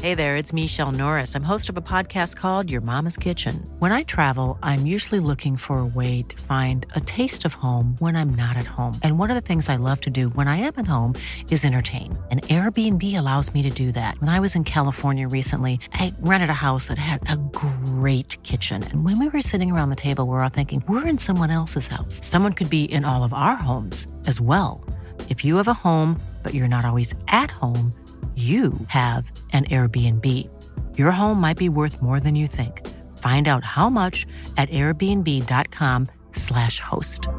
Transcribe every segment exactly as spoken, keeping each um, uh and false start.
Hey there, it's Michelle Norris. I'm host of a podcast called Your Mama's Kitchen. When I travel, I'm usually looking for a way to find a taste of home when I'm not at home. And one of the things I love to do when I am at home is entertain. And Airbnb allows me to do that. When I was in California recently, I rented a house that had a great kitchen. And when we were sitting around the table, we were all thinking, we're in someone else's house. Someone could be in all of our homes as well. If you have a home, but you're not always at home, you have an Airbnb. Your home might be worth more than you think. Find out how much at airbnb.com slash host.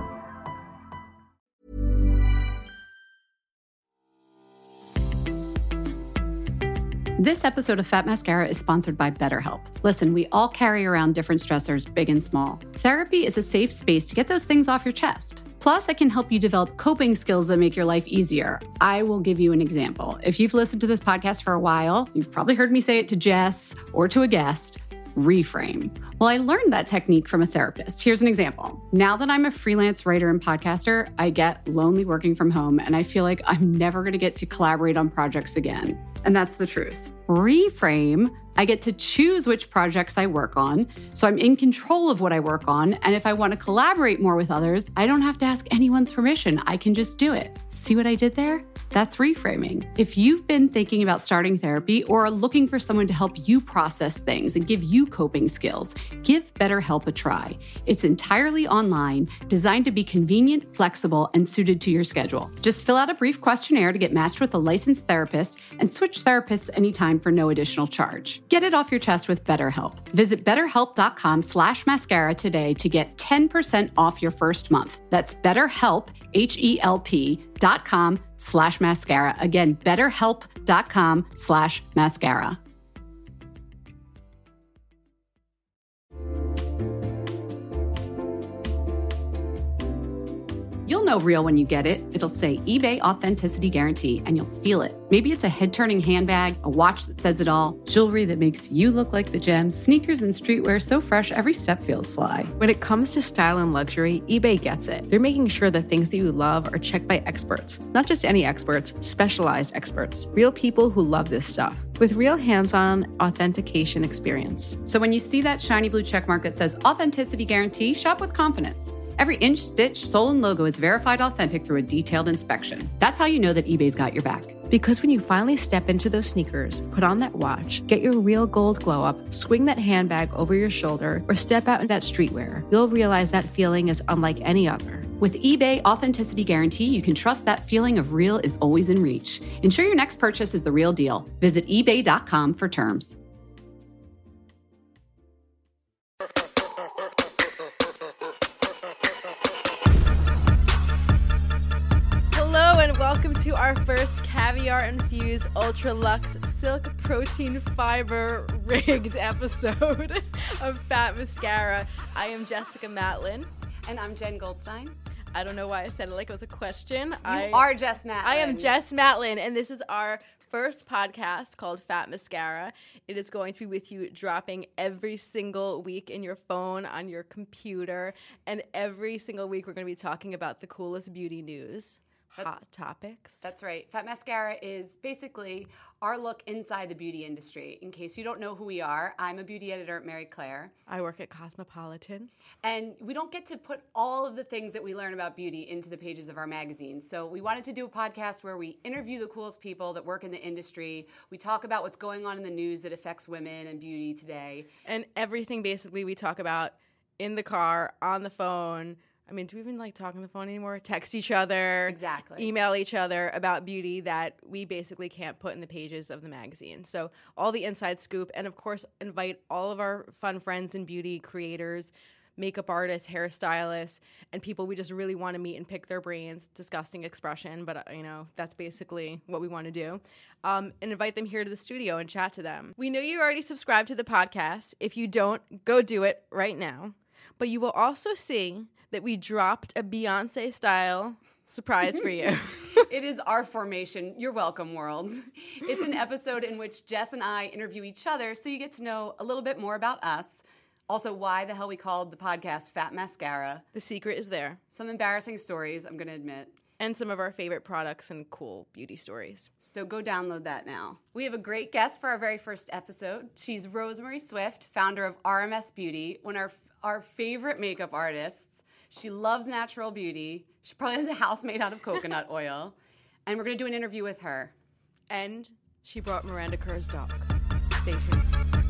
This episode of Fat Mascara is sponsored by BetterHelp. Listen, we all carry around different stressors, big and small. Therapy is a safe space to get those things off your chest. Plus, it can help you develop coping skills that make your life easier. I will give you an example. If you've listened to this podcast for a while, you've probably heard me say it to Jess or to a guest, reframe. Well, I learned that technique from a therapist. Here's an example. Now that I'm a freelance writer and podcaster, I get lonely working from home, and I feel like I'm never going to get to collaborate on projects again. And that's the truth. Reframe, I get to choose which projects I work on, so I'm in control of what I work on, and if I want to collaborate more with others, I don't have to ask anyone's permission. I can just do it. See what I did there? That's reframing. If you've been thinking about starting therapy or are looking for someone to help you process things and give you coping skills, give BetterHelp a try. It's entirely online, designed to be convenient, flexible, and suited to your schedule. Just fill out a brief questionnaire to get matched with a licensed therapist and switch therapists anytime for no additional charge. Get it off your chest with BetterHelp. Visit betterhelp.com slash mascara today to get ten percent off your first month. That's BetterHelp, H-E-L-P dot com slash mascara. Again, betterhelp.com slash mascara. You'll know real when you get it. It'll say eBay Authenticity Guarantee, and you'll feel it. Maybe it's a head-turning handbag, a watch that says it all, jewelry that makes you look like the gem, sneakers and streetwear so fresh every step feels fly. When it comes to style and luxury, eBay gets it. They're making sure the things that you love are checked by experts. Not just any experts, specialized experts. Real people who love this stuff. With real hands-on authentication experience. So when you see that shiny blue checkmark that says Authenticity Guarantee, shop with confidence. Every inch, stitch, sole, and logo is verified authentic through a detailed inspection. That's how you know that eBay's got your back. Because when you finally step into those sneakers, put on that watch, get your real gold glow up, swing that handbag over your shoulder, or step out in that streetwear, you'll realize that feeling is unlike any other. With eBay Authenticity Guarantee, you can trust that feeling of real is always in reach. Ensure your next purchase is the real deal. Visit ebay dot com for terms. Welcome to our first caviar-infused ultra-luxe silk protein fiber rigged episode of Fat Mascara. I am Jessica Matlin. And I'm Jen Goldstein. I don't know why I said it like it was a question. You I, are Jess Matlin. I am Jess Matlin, and this is our first podcast called Fat Mascara. It is going to be with you dropping every single week in your phone, on your computer, and every single week we're going to be talking about the coolest beauty news. Hot topics. That's right. Fat Mascara is basically our look inside the beauty industry. In case you don't know who we are, I'm a beauty editor at Marie Claire. I work at Cosmopolitan. And we don't get to put all of the things that we learn about beauty into the pages of our magazine. So we wanted to do a podcast where we interview the coolest people that work in the industry. We talk about what's going on in the news that affects women and beauty today. And everything basically we talk about in the car, on the phone. I mean, do we even like talk on the phone anymore? Text each other. Exactly. Email each other about beauty that we basically can't put in the pages of the magazine. So all the inside scoop, and of course, invite all of our fun friends and beauty creators, makeup artists, hairstylists, and people we just really want to meet and pick their brains. Disgusting expression, but uh, you know, that's basically what we want to do. Um, and invite them here to the studio and chat to them. We know you already subscribed to the podcast. If you don't, go do it right now. But you will also see that we dropped a Beyonce-style surprise for you. It is our formation. You're welcome, world. It's an episode in which Jess and I interview each other, so you get to know a little bit more about us. Also, why the hell we called the podcast Fat Mascara. The secret is there. Some embarrassing stories, I'm going to admit. and some of our favorite products and cool beauty stories. So go download that now. We have a great guest for our very first episode. She's Rosemary Swift, founder of R M S Beauty, one of our, our favorite makeup artists. She loves natural beauty. She probably has a house made out of coconut oil. And we're going to do an interview with her. And she brought Miranda Kerr's dog. Stay tuned.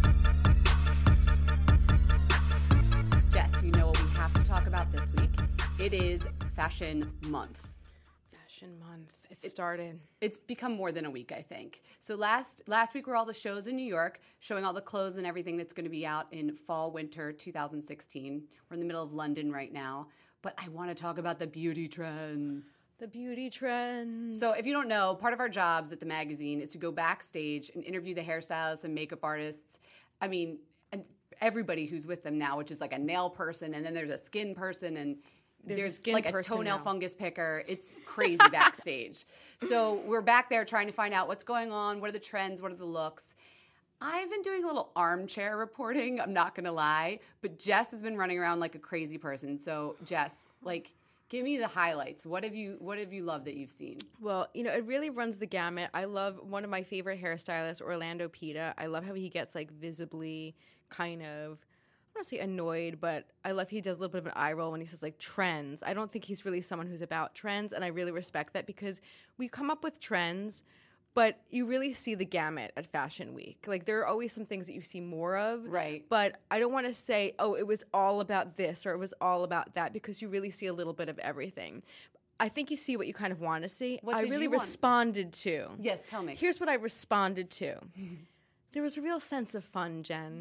Jess, you know what we have to talk about this week. It is Fashion Month. Fashion Month. It started. It's become more than a week, I think. So last last week were all the shows in New York, showing all the clothes and everything that's going to be out in fall, winter two thousand sixteen. We're in the middle of London right now. But I want to talk about the beauty trends. The beauty trends. So if you don't know, part of our jobs at the magazine is to go backstage and interview the hairstylists and makeup artists. I mean, and everybody who's with them now, which is like a nail person, and then there's a skin person, and There's, there's, a skin like a person toenail now. fungus picker. It's crazy backstage. So we're back there trying to find out what's going on, what are the trends, what are the looks. I've been doing a little armchair reporting, I'm not going to lie, but Jess has been running around like a crazy person. So Jess, like, give me the highlights. What have you what have you loved that you've seen? Well, you know, it really runs the gamut. I love one of my favorite hairstylists, Orlando Pita. I love how he gets like visibly kind of, I don't want to say annoyed, but I love he does a little bit of an eye roll when he says like trends. I don't think he's really someone who's about trends, and I really respect that because we come up with trends, but you really see the gamut at Fashion Week. Like there are always some things that you see more of. Right. But I don't want to say, oh, it was all about this or it was all about that, because you really see a little bit of everything. I think you see what you kind of want to see. What I did really you want? responded to. Yes, tell me. Here's what I responded to. There was a real sense of fun, Jen.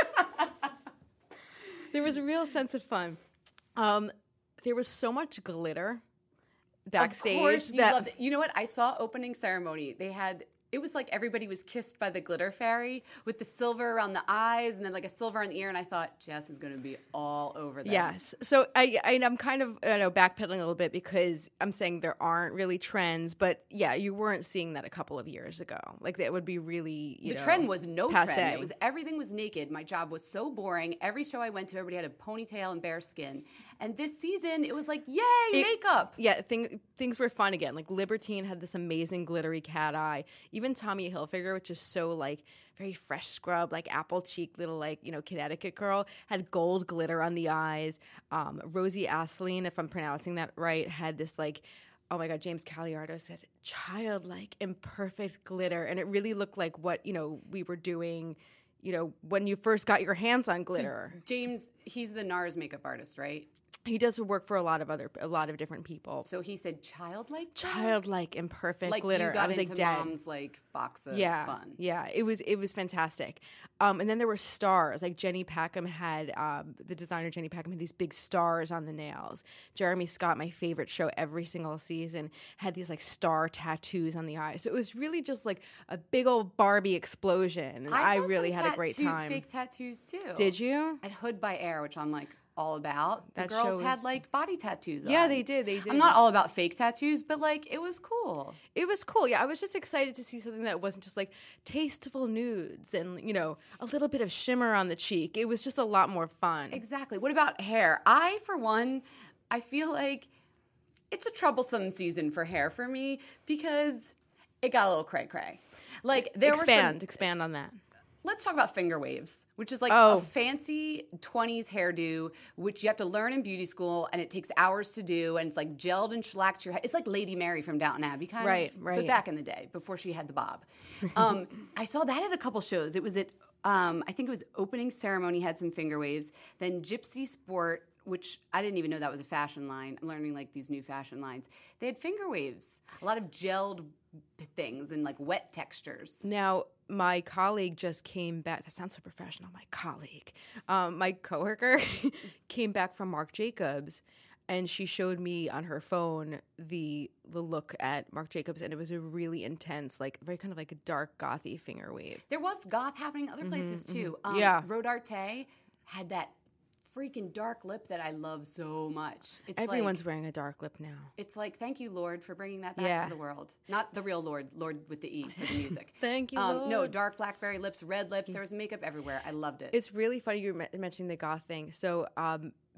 There was a real sense of fun. Um, there was so much glitter backstage. Of course, you that loved it. You know what? I saw opening ceremony. They had, it was like everybody was kissed by the glitter fairy with the silver around the eyes and then like a silver on the ear. And I thought, Jess is going to be all over this. Yes. So I, I, I'm kind of you know backpedaling a little bit because I'm saying there aren't really trends, but yeah, you weren't seeing that a couple of years ago. Like that would be really you The know, trend was no passe. trend. It was everything was naked. My job was so boring. Every show I went to, everybody had a ponytail and bare skin. And this season, it was like, yay, It- makeup. Yeah, thing, things were fun again. Like Libertine had this amazing glittery cat eye. Even Tommy Hilfiger, which is so like very fresh scrub, like apple cheek little like you know Connecticut girl, had gold glitter on the eyes. Um, Rosie Asseline, if I'm pronouncing that right, had this like. Oh my God, James Caliardo said childlike, imperfect glitter. And it really looked like what, you know, we were doing, you know, when you first got your hands on glitter. So James, he's the NARS makeup artist, right? He does work for a lot of other, a lot of different people. So he said childlike? Childlike, imperfect like glitter. you got I was into like, dead. mom's like box of yeah, fun. Yeah, it was it was fantastic. Um, and then there were stars. Like Jenny Packham had um, the designer Jenny Packham had these big stars on the nails. Jeremy Scott, my favorite show every single season, had these like star tattoos on the eyes. So it was really just like a big old Barbie explosion. And I, saw really some had a great tattoo- time. Fake tattoos too. Did you? At Hood by Air, which I'm like all about. The That girls show had was- like body tattoos on. Yeah, they did. They did. I'm not all about fake tattoos, but like it was cool. It was cool. Yeah, I was just excited to see something that wasn't just like tasteful nudes and, you know, a little bit of shimmer on the cheek. It was just a lot more fun. Exactly. What about hair? I, for one, I feel like it's a troublesome season for hair for me because it got a little cray cray. Like there expand, were some, expand on that. Let's talk about finger waves, which is like Oh. a fancy twenties hairdo, which you have to learn in beauty school, and it takes hours to do, and it's like gelled and shellacked your head. It's like Lady Mary from Downton Abbey, kind Right, of, right. but back in the day, before she had the bob. Um, I saw that at a couple shows. It was at, um, I think it was opening ceremony, had some finger waves. Then Gypsy Sport, which I didn't even know that was a fashion line. I'm learning like these new fashion lines. They had finger waves, a lot of gelled things and like wet textures. Now, my colleague just came back. That sounds so professional. My colleague, um, my coworker, came back from Marc Jacobs, and she showed me on her phone the the look at Marc Jacobs, and it was a really intense, like very kind of like a dark gothy finger wave. There was goth happening other places too. Um, Yeah. Rodarte had that freaking dark lip that I love so much. It's Everyone's like, wearing a dark lip now. it's like, thank you, Lord, for bringing that back Yeah. to the world. Not the real Lord, Lord with the E for the music. Thank you, um, No, Lord. dark blackberry lips, red lips. There was makeup everywhere. I loved it. It's really funny you're me- mentioning the goth thing. So um,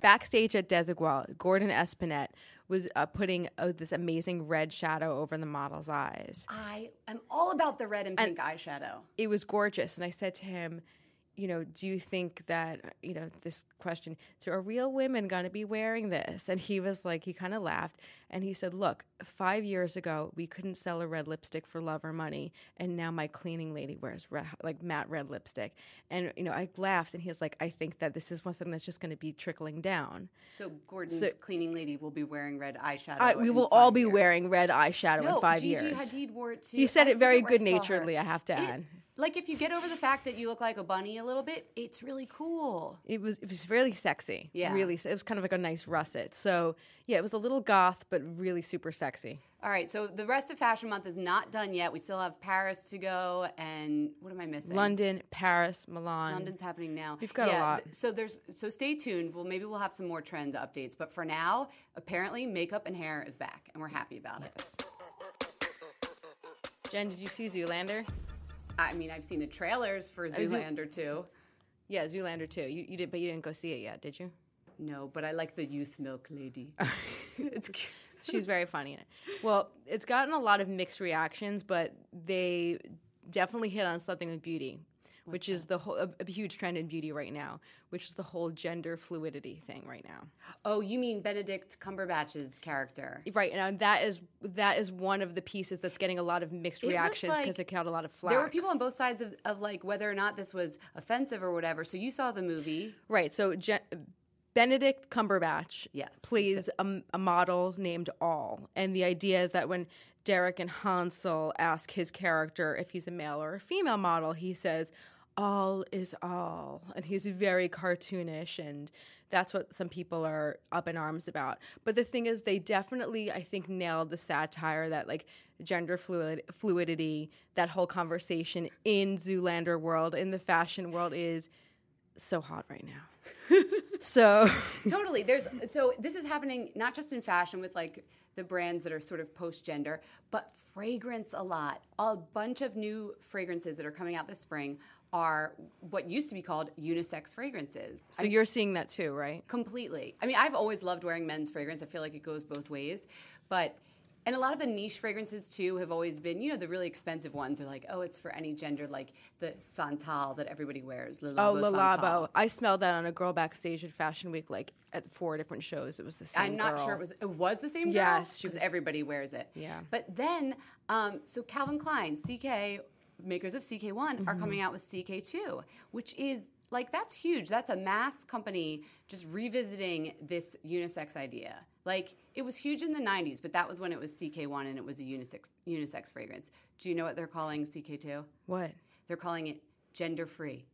backstage at Desigual, Gordon Espinette was uh, putting uh, this amazing red shadow over the model's eyes. I am all about the red and pink and eyeshadow. It was gorgeous. And I said to him, you know, do you think that, you know, this question, so are real women going to be wearing this? And he was like, he kind of laughed. And he said, look, five years ago, we couldn't sell a red lipstick for love or money. And now my cleaning lady wears red, like matte red lipstick. And, you know, I laughed. And he was like, I think that this is one something that's just going to be trickling down. So Gordon's so, cleaning lady will be wearing red eyeshadow I, We will all be years. wearing red eyeshadow no, in five Gigi years. Hadid wore it too. He said I it very good naturedly, I, I have to it, add. Like, if you get over the fact that you look like a bunny a little bit, it's really cool. It was it was really sexy. Yeah. Really, it was kind of like a nice russet. So, yeah, it was a little goth, but really super sexy. All right, so the rest of Fashion Month is not done yet. We still have Paris to go, and what am I missing? London, Paris, Milan. London's happening now. We've got yeah, a lot. Th- so there's so stay tuned. Well, maybe we'll have some more trend updates. But for now, apparently, makeup and hair is back, and we're happy about it. Jen, did you see Zoolander? I mean, I've seen the trailers for Zoolander too. Yeah, Zoolander too. You, you did, but you didn't go see it yet, did you? No, but I like the youth milk lady. It's cute. She's very funny in it. Well, it's gotten a lot of mixed reactions, but they definitely hit on something with beauty, What's which that? is the whole a, a huge trend in beauty right now, which is the whole gender fluidity thing right now. Oh, you mean Benedict Cumberbatch's character? Right, and that is that is one of the pieces that's getting a lot of mixed it reactions because like it got a lot of flack. There were people on both sides of, of like whether or not this was offensive or whatever. So you saw the movie, right? So. Je- Benedict Cumberbatch yes, plays a, a model named All. And the idea is that when Derek and Hansel ask his character if he's a male or a female model, he says, all is all. And he's very cartoonish, and that's what some people are up in arms about. But the thing is, they definitely, I think, nailed the satire that, like, gender fluid, fluidity, that whole conversation in Zoolander world, in the fashion world, is so hot right now. So totally. There's so this is happening not just in fashion with like the brands that are sort of post-gender, but fragrance a lot. A bunch of new fragrances that are coming out this spring are what used to be called unisex fragrances. So I mean, you're seeing that too, right? Completely. I mean, I've always loved wearing men's fragrance. I feel like it goes both ways. But and a lot of the niche fragrances, too, have always been, you know, the really expensive ones are like, oh, it's for any gender, like the Santal that everybody wears. Le Labo oh, Le Labo. Santal. I smelled that on a girl backstage at Fashion Week, like at four different shows. It was the same I'm not girl. sure it was it was the same girl? Yes. Because everybody wears it. Yeah. But then, um, so Calvin Klein, C K, makers of C K one, mm-hmm. are coming out with C K two, which is, like, that's huge. That's a mass company just revisiting this unisex idea. Like, it was huge in the nineties, but that was when it was C K one and it was a unisex unisex fragrance. Do you know what they're calling C K two? What? They're calling it gender-free.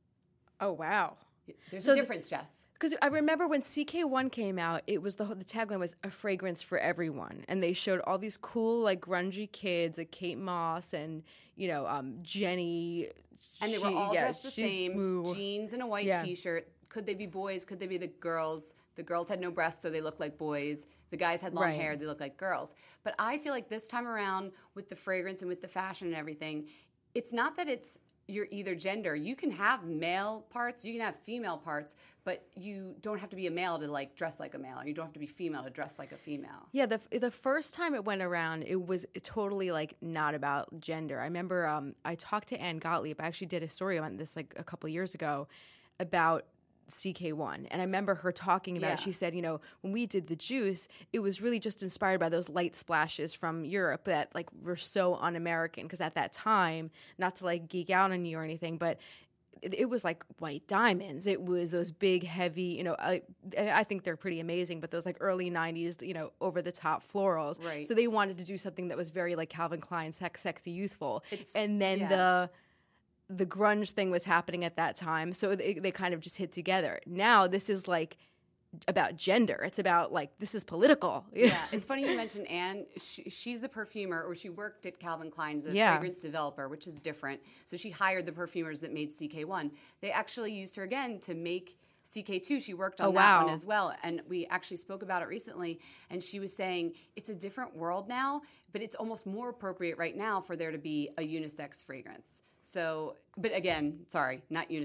Oh, wow. There's so a difference, th- Jess. Because I remember when C K one came out, it was the whole, the tagline was a fragrance for everyone, and they showed all these cool, like, grungy kids, like Kate Moss and, you know, um, Jenny. And they she, were all yeah, dressed the same, ooh. jeans and a white yeah. T-shirt. Could they be boys? Could they be the girls? The girls had no breasts, so they looked like boys. The guys had long right. hair, they looked like girls. But I feel like this time around, with the fragrance and with the fashion and everything, it's not that it's you're either gender. You can have male parts, you can have female parts, but you don't have to be a male to, like, dress like a male. You don't have to be female to dress like a female. Yeah, the the first time it went around, it was totally, like, not about gender. I remember um, I talked to Ann Gottlieb. I actually did a story on this, like, a couple years ago about C K one. And I remember her talking about yeah. it. She said, you know, when we did the juice, it was really just inspired by those light splashes from Europe that, like, were so un-American. Because at that time, not to, like, geek out on you or anything, but it, it was like white diamonds. It was those big, heavy, you know, I, I think they're pretty amazing, but those, like, early nineties, you know, over-the-top florals. Right. So they wanted to do something that was very, like, Calvin Klein, sex, sexy, youthful. It's, and then yeah. the... the grunge thing was happening at that time, so they, they kind of just hit together. Now this is, like, about gender. It's about, like, this is political. Yeah, it's funny you mentioned Anne. She, she's the perfumer, or she worked at Calvin Klein as a yeah. fragrance developer, which is different. So she hired the perfumers that made C K one. They actually used her again to make C K two. She worked on oh, that wow. one as well. And we actually spoke about it recently. And she was saying it's a different world now, but it's almost more appropriate right now for there to be a unisex fragrance. So, but again, sorry, not unisex,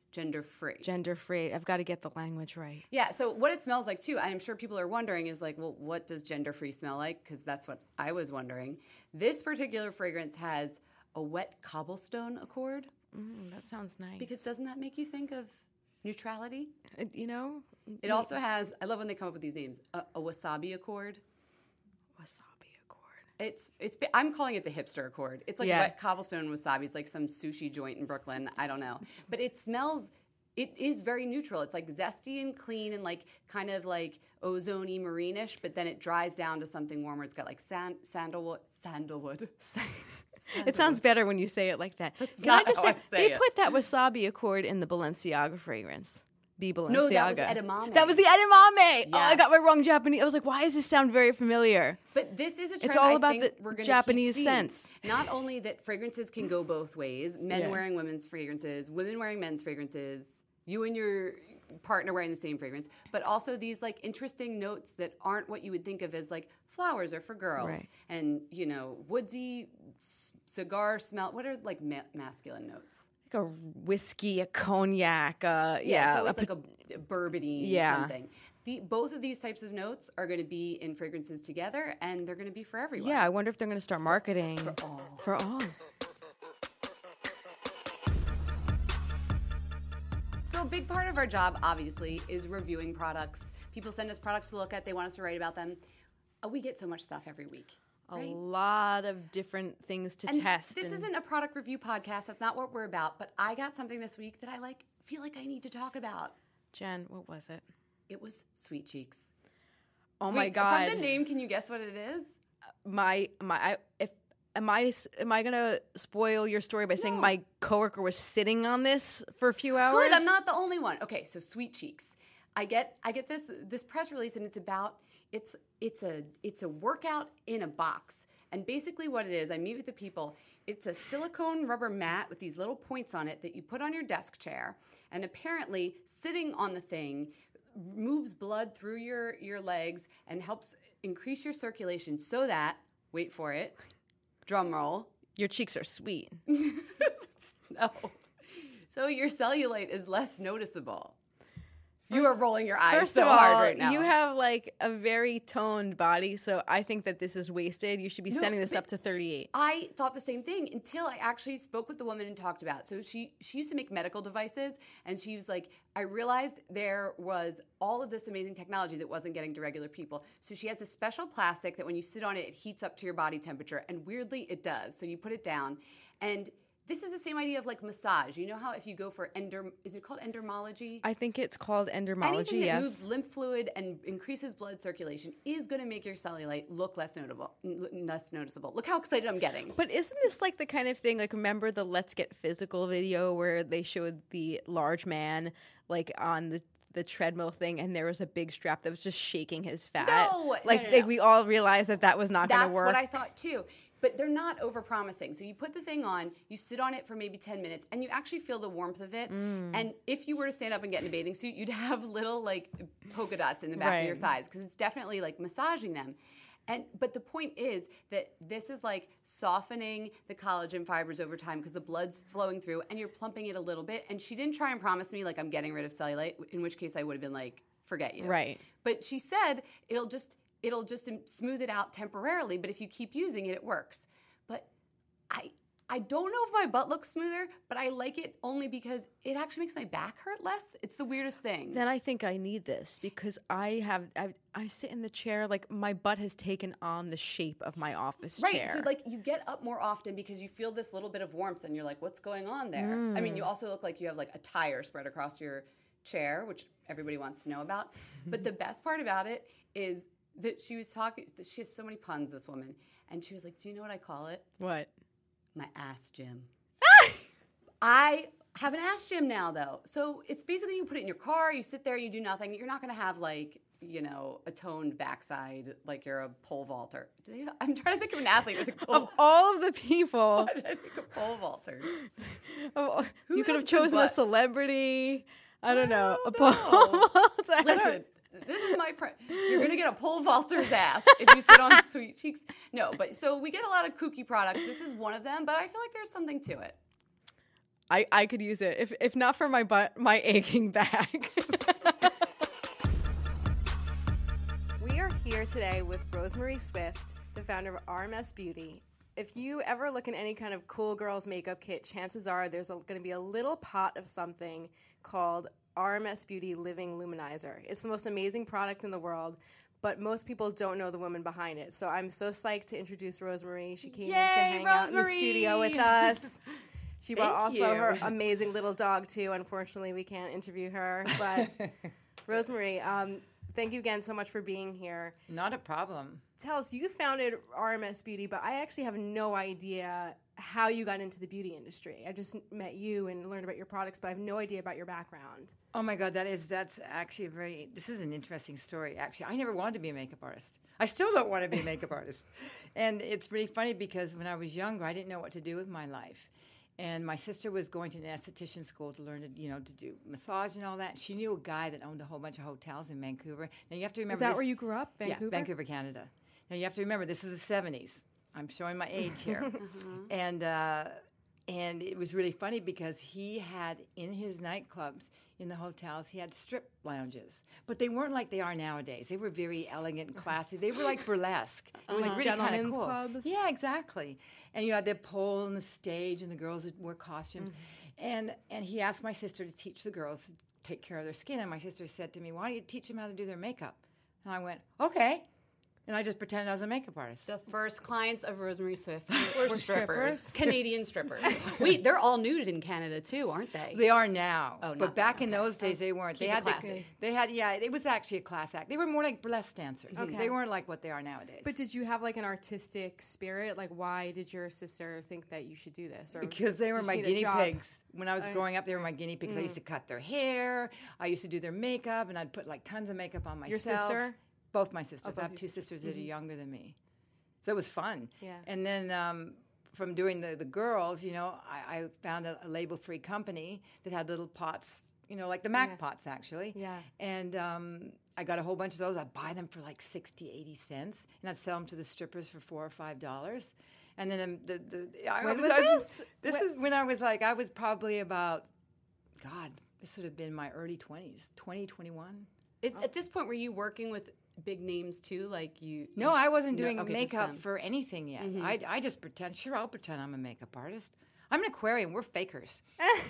gender-free. Gender-free. I've got to get the language right. Yeah, so what it smells like, too, I'm sure people are wondering is like, well, what does gender-free smell like? Because that's what I was wondering. This particular fragrance has a wet cobblestone accord. Mm, that sounds nice. Because doesn't that make you think of neutrality? Uh, you know? It also has, I love when they come up with these names, a, a wasabi accord. Wasabi accord. It's, it's, I'm calling it the hipster accord. It's like Yeah. wet cobblestone and wasabi. It's like some sushi joint in Brooklyn. I don't know. But it smells, it is very neutral. It's like zesty and clean and like kind of like ozone-y, marine-ish, but then it dries down to something warmer. It's got like sand, sandalwood, sandalwood. It sounds better when you say it like that. That's Can not I just how I say, say they it. put that wasabi accord in the Balenciaga fragrance. Be Balenciaga. No, that was edamame. That was the edamame. Oh, I got my Yes. wrong Japanese. I was like, why does this sound very familiar? But this is a trend It's all I about think the we're gonna Japanese keep seeing. sense. Not only that fragrances can go both ways, men Yeah. wearing women's fragrances, women wearing men's fragrances, you and your partner wearing the same fragrance, but also these like interesting notes that aren't what you would think of as like flowers are for girls. Right. And, you know, woodsy c- cigar smell. What are like ma- masculine notes? Like a whiskey, a cognac, uh, yeah. Yeah, it's always a like a bourbony Yeah. something. The, both of these types of notes are going to be in fragrances together, and they're going to be for everyone. Yeah, I wonder if they're going to start marketing For all. For all. So a big part of our job, obviously, is reviewing products. People send us products to look at. They want us to write about them. Uh, we get so much stuff every week. A Right? lot of different things to And test. this and- isn't a product review podcast. That's not what we're about. But I got something this week that I like. Feel like I need to talk about. Jen, what was it? It was Sweet Cheeks. Oh my Wait, god! From the name, can you guess what it is? my my I, if am I am I gonna spoil your story by saying No. my coworker was sitting on this for a few hours? Good. I'm not the only one. Okay, so Sweet Cheeks. I get I get this this press release, and it's about it's it's a it's a workout in a box. And basically, what it is, I meet with the people. It's a silicone rubber mat with these little points on it that you put on your desk chair. And apparently, sitting on the thing moves blood through your your legs and helps increase your circulation so that, wait for it, drum roll. Your cheeks are sweet. No. So your cellulite is less noticeable. You are rolling your eyes First so of all, hard right now. you have like a very toned body, so I think that this is wasted. You should be No, sending this but- up to thirty-eight. I thought the same thing until I actually spoke with the woman and talked about it. So she she used to make medical devices, and she was like, I realized there was all of this amazing technology that wasn't getting to regular people. So she has this special plastic that when you sit on it, it heats up to your body temperature, and weirdly it does. So you put it down, and this is the same idea of like massage. You know how if you go for ender, is it called endermology? I think it's called endermology. Anything that yes. moves lymph fluid and increases blood circulation is going to make your cellulite look less notable, n- less noticeable. Look how excited I'm getting. But isn't this like the kind of thing, like remember the Let's Get Physical video where they showed the large man like on the, the treadmill thing and there was a big strap that was just shaking his fat? No, Like, no, no, like no. we all realized that that was not going to That's work. what I thought too. But they're not over-promising. So you put the thing on, you sit on it for maybe ten minutes, and you actually feel the warmth of it. Mm. And if you were to stand up and get in a bathing suit, you'd have little like polka dots in the back Right. of your thighs because it's definitely like massaging them. And but the point is that this is like softening the collagen fibers over time because the blood's flowing through and you're plumping it a little bit. And she didn't try and promise me like I'm getting rid of cellulite, in which case I would have been like, forget you. Right. But she said it'll just it'll just smooth it out temporarily, but if you keep using it, it works. But I I don't know if my butt looks smoother, but I like it only because it actually makes my back hurt less. It's the weirdest thing. Then I think I need this because I have I, I sit in the chair like my butt has taken on the shape of my office Right, chair. so like you get up more often because you feel this little bit of warmth and you're like, what's going on there? I mean, you also look like you have like a tire spread across your chair, which everybody wants to know about. But the best part about it is that she was talking, she has so many puns, this woman. And she was like, do you know what I call it? What? My ass gym. I have an ass gym now, though. So it's basically you put it in your car, you sit there, you do nothing. You're not going to have like, you know, a toned backside like you're a pole vaulter. Do they, I'm trying to think of an athlete with a pole. Of all of the people, Why did I think of pole vaulters? of all- Who you could has have good chosen a butts? celebrity. I don't know. A don't pole know. vaulter. I don't- Listen, this is my. Pre- You're gonna get a pole vaulter's ass if you sit on Sweet Cheeks. No, but so we get a lot of kooky products. This is one of them, but I feel like there's something to it. I, I could use it. If if not for my butt, my aching back. We are here today with Rosemary Swift, the founder of R M S Beauty. If you ever look in any kind of cool girls makeup kit, chances are there's going to be a little pot of something called R M S Beauty Living Luminizer. It's the most amazing product in the world, but most people don't know the woman behind it. So I'm so psyched to introduce Rosemary. She came Yay, in to hang Rosemary! out in the studio with us. She brought Thank also you. her amazing little dog, too. Unfortunately, we can't interview her. But Rosemary, um, thank you again so much for being here. Not a problem. Tell us, you founded R M S Beauty, but I actually have no idea how you got into the beauty industry. I just met you and learned about your products, but I have no idea about your background. Oh my God, that is that's actually a very. This is an interesting story. Actually, I never wanted to be a makeup artist. I still don't want to be a makeup artist, and it's really funny because when I was younger, I didn't know what to do with my life. And my sister was going to an esthetician school to learn to, you know, to do massage and all that. She knew a guy that owned a whole bunch of hotels in Vancouver. Now you have to remember. Is that this, where you grew up, Vancouver? Yeah, Vancouver, Canada. Now you have to remember this was the seventies. I'm showing my age here, and uh, and it was really funny because he had in his nightclubs in the hotels he had strip lounges, but they weren't like they are nowadays. They were very elegant and classy. They were like burlesque. It was Like really kinda gentlemen's cool. clubs? Yeah, exactly. And you had the pole on the stage, and the girls would wear costumes. Mm-hmm. And and he asked my sister to teach the girls to take care of their skin. And my sister said to me, "Why don't you teach them how to do their makeup?" And I went, "Okay." And I just pretended I was a makeup artist. The first clients of Rosemary Swift were, strippers. strippers. Canadian strippers. Wait, they're all nude in Canada too, aren't they? They are now, Oh, but not back now. in those days they weren't. Keep they it had the- classy. they had yeah. It was actually a class act. They were more like burlesque dancers. Okay. They weren't like what they are nowadays. But did you have like an artistic spirit? Like, why did your sister think that you should do this? Or Because they were did she my need a guinea job? pigs. When I was I- growing up, they were my guinea pigs. I used to cut their hair. I used to do their makeup, and I'd put like tons of makeup on myself. Your sister? Both my sisters. both I have your two sisters. sisters that are younger than me. So it was fun. Yeah. And then um, from doing the, the girls, you know, I, I found a, a label-free company that had little pots, you know, like the Mac Yeah. pots, actually. Yeah. And um, I got a whole bunch of those. I'd buy them for like sixty, eighty cents, and I'd sell them to the strippers for four or five dollars. And then um, the, the I When was, was I this? This When- is when I was like, I was probably about, God, this would have been my early twenties, twenty, twenty-one. Is, At this point, were you working with big names too? Like you? No, I wasn't No, doing okay, just makeup them. for anything yet. I, I just pretend. Sure, I'll pretend I'm a makeup artist. I'm an Aquarian. We're fakers.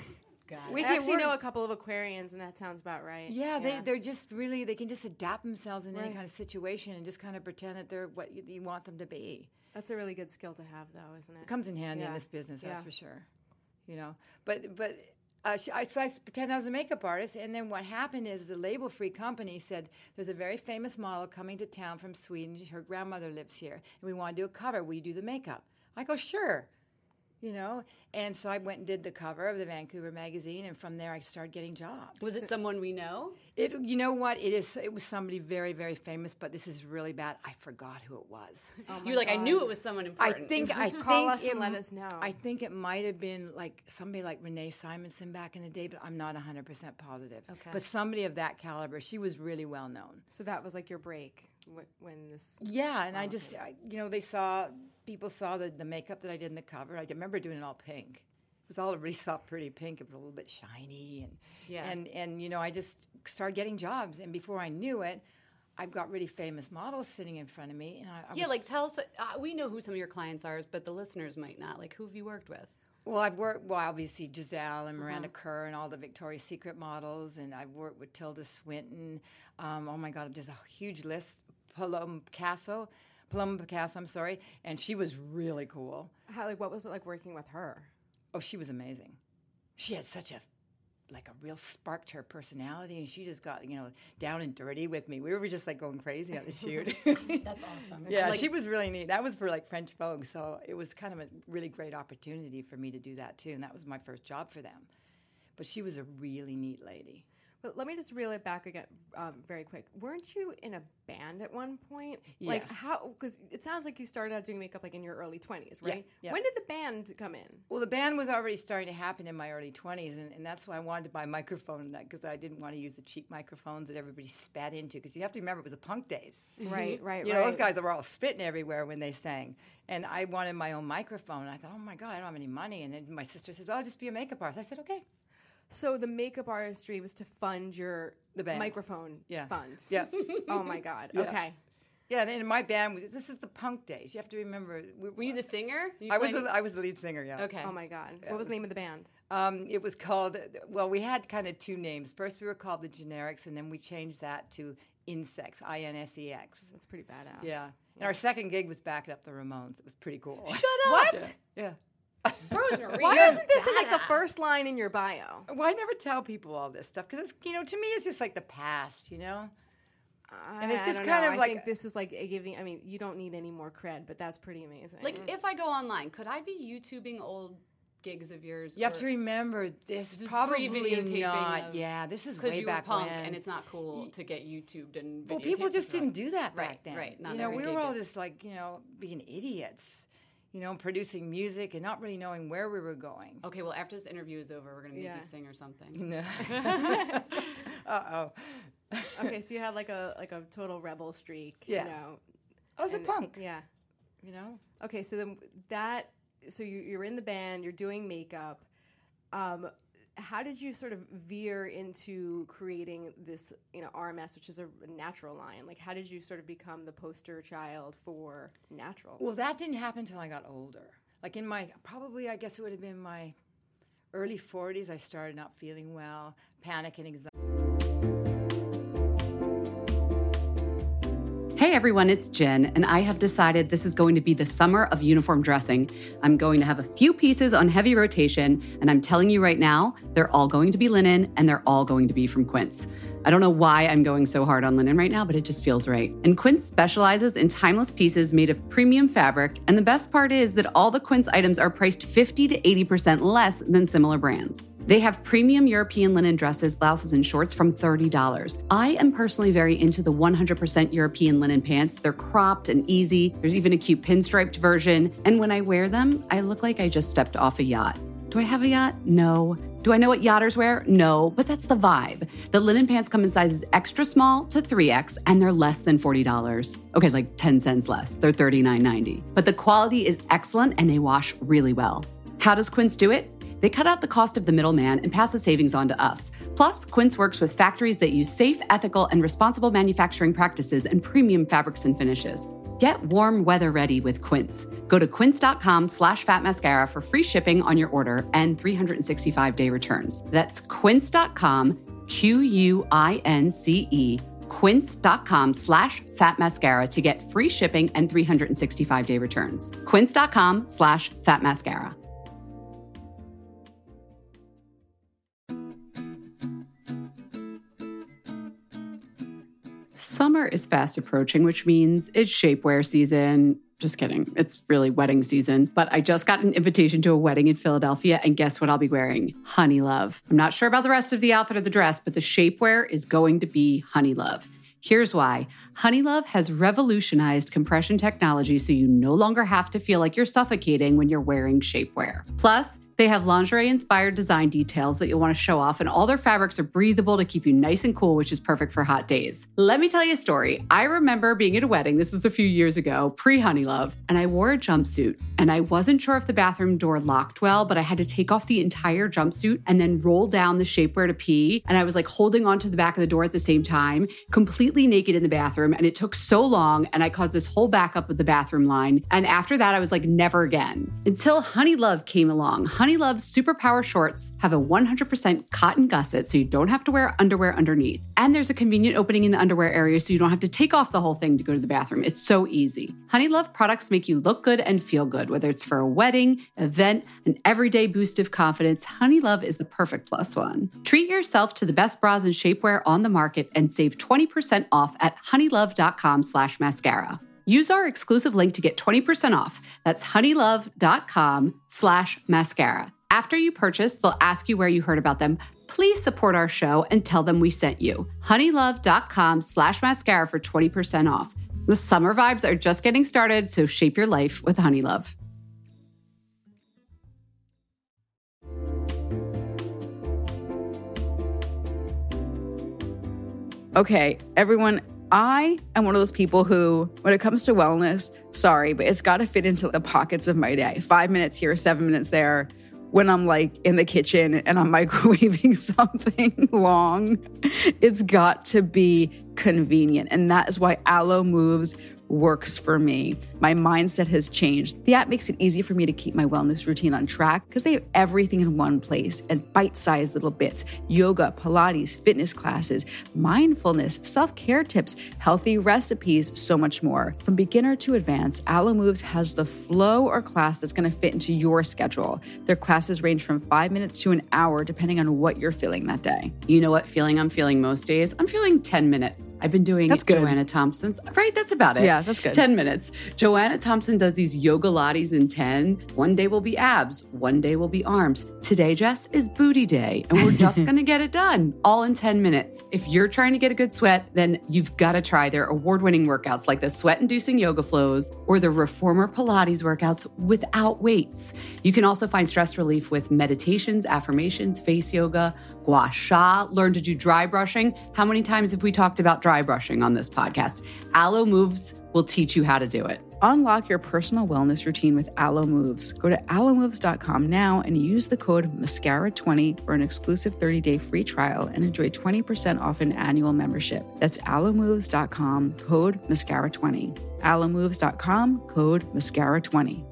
We I can- actually we're- know a couple of Aquarians, and that sounds about right. Yeah, they they're just really they can just adapt themselves in any Right. kind of situation and just kind of pretend that they're what you, you want them to be. That's a really good skill to have, though, isn't it? It comes in handy Yeah. in this business, that's Yeah. for sure. You know, but but uh, sh- I, so I s- pretend I was a makeup artist, and then what happened is the label-free company said there's a very famous model coming to town from Sweden. Her grandmother lives here, and we want to do a cover. Will you do the makeup? I go, sure. You know, and so I went and did the cover of the Vancouver magazine, and from there I started getting jobs. Was it someone we know? It, you know what? It is. It was somebody very, very famous, but this is really bad. I forgot who it was. You're like, I knew it was someone I important. think. I Call think us and it let m- us know. I think it might have been like somebody like Renee Simonson back in the day, but I'm not one hundred percent positive. Okay. But somebody of that caliber. She was really well known. So that was like your break wh- when this. Yeah, and I just, I, you know, they saw people saw the, the makeup that I did in the cover. I remember doing it all pink. It was all a really soft, pretty pink. It was a little bit shiny, and Yeah. and and you know, I just started getting jobs, and before I knew it, I've got really famous models sitting in front of me, and I, I Yeah, was, like tell us. Uh, we know who some of your clients are, but the listeners might not. Like, who have you worked with? Well, I've worked, well, obviously Giselle and Miranda Kerr and all the Victoria's Secret models, and I've worked with Tilda Swinton. Um, oh my God, there's a huge list. Paloma Picasso, Paloma Picasso, I'm sorry, and she was really cool. How, like, what was it like working with her? Oh, she was amazing. She had such a, like a real spark to her personality, and she just got, you know, down and dirty with me. We were just like going crazy on the shoot. That's awesome. Yeah, Like, she was really neat. That was for like French Vogue, so it was kind of a really great opportunity for me to do that too, and that was my first job for them. But she was a really neat lady. But let me just reel it back again um, very quick. Weren't you in a band at one point? Like Yes. how? Because it sounds like you started out doing makeup like in your early twenties, right? yeah. When did the band come in? Well, the band was already starting to happen in my early twenties, and, and that's why I wanted to buy a microphone because I didn't want to use the cheap microphones that everybody spat into. Because you have to remember, it was the punk days. Right, right, You right. know, those guys were all spitting everywhere when they sang. And I wanted my own microphone. And I thought, oh, my God, I don't have any money. And then my sister says, well, I'll just be a makeup artist. I said, okay. So the makeup artistry was to fund your The band. microphone Yeah. fund. Yeah. Oh, my God. Yeah. Okay. Yeah, then in my band, was- this is the punk days. You have to remember. We, Were you the singer? You I was played- the, I was the lead singer, yeah. Okay. Oh, my God. Yeah, What it was the was- name of the band? Um, it was called, well, we had kind of two names. First, we were called the Generics, and then we changed that to Insex, I N S E X. That's pretty badass. Yeah. And our second gig was backing up the Ramones. It was pretty cool. Shut up. What? Yeah. Rosemary. Why you're isn't this in like the badass. first line in your bio? Well, I never tell people all this stuff because, you know, to me, it's just like the past, you know? And it's I just don't kind know. of I like- think this is like a giving. I mean, you don't need any more cred, but that's pretty amazing. Like, if I go online, could I be YouTubing old gigs of yours? You have to remember, this, This is probably pre-videotaping not. of- Yeah, this is because way you were back punk when. and it's not cool to get YouTubed and Well, videotaped people and just stuff. didn't do that back Right, then. right. Not You know, every we gig were all is. just like, you know, being idiots, you know, producing music and not really knowing where we were going. Okay, well, after this interview is over, we're gonna make Yeah. you sing or something. No. Uh-oh. okay, so you had like a like a total rebel streak. Yeah. You know, I was a and- punk, Yeah. you know? Okay, so then that. So you, you're in the band. You're doing makeup. Um, how did you sort of veer into creating this, you know, R M S, which is a natural line? Like, how did you sort of become the poster child for naturals? Well, that didn't happen until I got older. Like in my, probably, I guess it would have been my early forties, I started not feeling well, panic and anxiety. Hey everyone, it's Jen, and I have decided this is going to be the summer of uniform dressing. I'm going to have a few pieces on heavy rotation, and I'm telling you right now, they're all going to be linen, and they're all going to be from Quince. I don't know why I'm going so hard on linen right now, but it just feels right. And Quince specializes in timeless pieces made of premium fabric, and the best part is that all the Quince items are priced fifty to eighty percent less than similar brands. They have premium European linen dresses, blouses, and shorts from thirty dollars. I am personally very into the one hundred percent European linen pants. They're cropped and easy. There's even a cute pinstriped version. And when I wear them, I look like I just stepped off a yacht. Do I have a yacht? No. Do I know what yachters wear? No, but that's the vibe. The linen pants come in sizes extra small to three X, and they're less than forty dollars. Okay, like ten cents less. They're thirty-nine ninety. But the quality is excellent, and they wash really well. How does Quince do it? They cut out the cost of the middleman and pass the savings on to us. Plus, Quince works with factories that use safe, ethical, and responsible manufacturing practices and premium fabrics and finishes. Get warm weather ready with Quince. Go to quince.com slash fat mascara for free shipping on your order and three hundred sixty-five day returns. That's quince.com, Q U I N C E, quince.com slash fat mascara to get free shipping and three hundred sixty-five day returns. Quince.com slash fat mascara. Summer is fast approaching, which means it's shapewear season. Just kidding. It's really wedding season. But I just got an invitation to a wedding in Philadelphia, and guess what I'll be wearing? Honey Love. I'm not sure about the rest of the outfit or the dress, but the shapewear is going to be Honey Love. Here's why. Honey Love has revolutionized compression technology so you no longer have to feel like you're suffocating when you're wearing shapewear. Plus, they have lingerie-inspired design details that you'll want to show off, and all their fabrics are breathable to keep you nice and cool, which is perfect for hot days. Let me tell you a story. I remember being at a wedding, this was a few years ago, pre-Honey Love, and I wore a jumpsuit, and I wasn't sure if the bathroom door locked well, but I had to take off the entire jumpsuit and then roll down the shapewear to pee, and I was like holding onto the back of the door at the same time, completely naked in the bathroom, and it took so long, and I caused this whole backup of the bathroom line, and after that, I was like, never again. Until Honey Love came along. Honey Love's Superpower shorts have a one hundred percent cotton gusset, so you don't have to wear underwear underneath. And there's a convenient opening in the underwear area, so you don't have to take off the whole thing to go to the bathroom. It's so easy. Honey Love products make you look good and feel good, whether it's for a wedding, event, an everyday boost of confidence. Honey Love is the perfect plus one. Treat yourself to the best bras and shapewear on the market and save twenty percent off at honeylove.com slash mascara. Use our exclusive link to get twenty percent off. That's honeylove.com slash mascara. After you purchase, they'll ask you where you heard about them, please support our show and tell them we sent you. honeylove.com slash mascara for twenty percent off. The summer vibes are just getting started, so shape your life with Honeylove. Okay, everyone, I am one of those people who, when it comes to wellness, sorry, but it's got to fit into the pockets of my day. Five minutes here, seven minutes there. When I'm like in the kitchen and I'm microwaving something long, it's got to be convenient. And that is why Alo Moves works for me. My mindset has changed. The app makes it easy for me to keep my wellness routine on track because they have everything in one place and bite-sized little bits: yoga, Pilates, fitness classes, mindfulness, self-care tips, healthy recipes, so much more. From beginner to advanced, Alo Moves has the flow or class that's going to fit into your schedule. Their classes range from five minutes to an hour, depending on what you're feeling that day. You know what feeling I'm feeling most days? I'm feeling ten minutes. I've been doing That's good. Joanna Thompson's, right? That's about it. Yeah, that's good. ten minutes. Joanna Thompson does these yoga lattes in ten. One day will be abs. One day will be arms. Today, Jess, is booty day. And we're just going to get it done all in ten minutes. If you're trying to get a good sweat, then you've got to try their award-winning workouts like the sweat-inducing yoga flows or the reformer Pilates workouts without weights. You can also find stress relief with meditations, affirmations, face yoga, gua sha, learn to do dry brushing. How many times have we talked about dry brushing on this podcast? Alo Moves will teach you how to do it. Unlock your personal wellness routine with Alo Moves. Go to alo moves dot com now and use the code mascara twenty for an exclusive thirty-day free trial and enjoy twenty percent off an annual membership. That's alo moves dot com, code mascara twenty. alo moves dot com, code mascara twenty.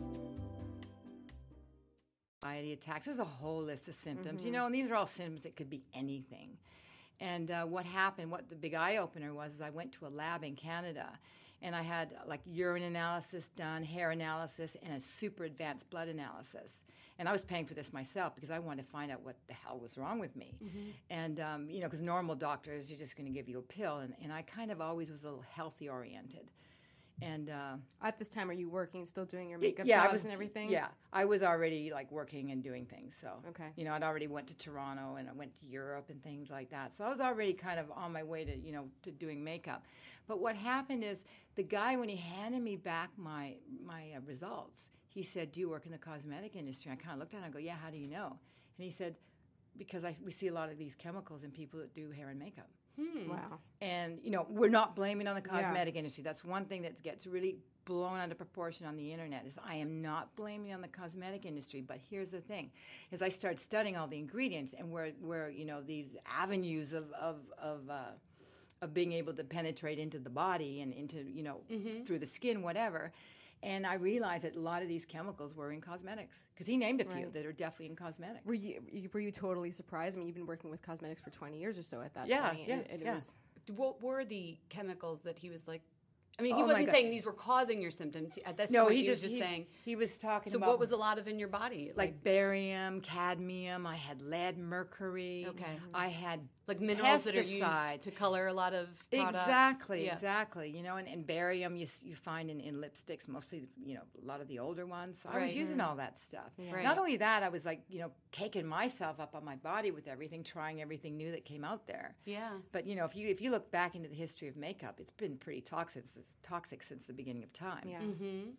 Anxiety attacks. There's a whole list of symptoms, mm-hmm. you know, and these are all symptoms that could be anything. And uh, what happened, what the big eye-opener was, is I went to a lab in Canada, and I had like urine analysis done, hair analysis, and a super advanced blood analysis. And I was paying for this myself because I wanted to find out what the hell was wrong with me. Mm-hmm. And, um, you know, because normal doctors, you're just going to give you a pill. And, and I kind of always was a little healthy-oriented. And uh, at this time, are you working, still doing your makeup yeah, jobs I was, and everything? Yeah, I was already like working and doing things. So, okay. you know, I'd already went to Toronto and I went to Europe and things like that. So I was already kind of on my way to, you know, to doing makeup. But what happened is the guy, when he handed me back my my uh, results, he said, "Do you work in the cosmetic industry?" I kind of looked at him and I go, "Yeah, how do you know?" And he said, "Because I, we see a lot of these chemicals in people that do hair and makeup." Hmm. Wow. And, you know, we're not blaming on the cosmetic yeah. industry. That's one thing that gets really blown out of proportion on the internet is I am not blaming on the cosmetic industry. But here's the thing, is I started studying all the ingredients and where, where you know, these avenues of, of, of, uh, of being able to penetrate into the body and into, you know, mm-hmm. through the skin, whatever. And I realized that a lot of these chemicals were in cosmetics because he named a few right. that are definitely in cosmetics. Were you were you totally surprised? I mean, you've been working with cosmetics for twenty years or so at that yeah, point. Yeah, and, and yeah. It was what were the chemicals that he was like? I mean, he oh wasn't saying these were causing your symptoms. At this no, point, he, he just, was just saying. He was talking so about. So what was a lot of in your body? Like, like barium, cadmium. I had lead, mercury. Okay. I had like minerals pesticides. that are used to color a lot of products. Exactly, yeah. exactly. You know, and, and barium you you find in, in lipsticks, mostly, you know, a lot of the older ones. So right. I was using mm-hmm. all that stuff. Yeah. Right. Not only that, I was like, you know, caking myself up on my body with everything, trying everything new that came out there. Yeah. But, you know, if you if you look back into the history of makeup, it's been pretty toxic, toxic since the beginning of time. Yeah. Mm-hmm.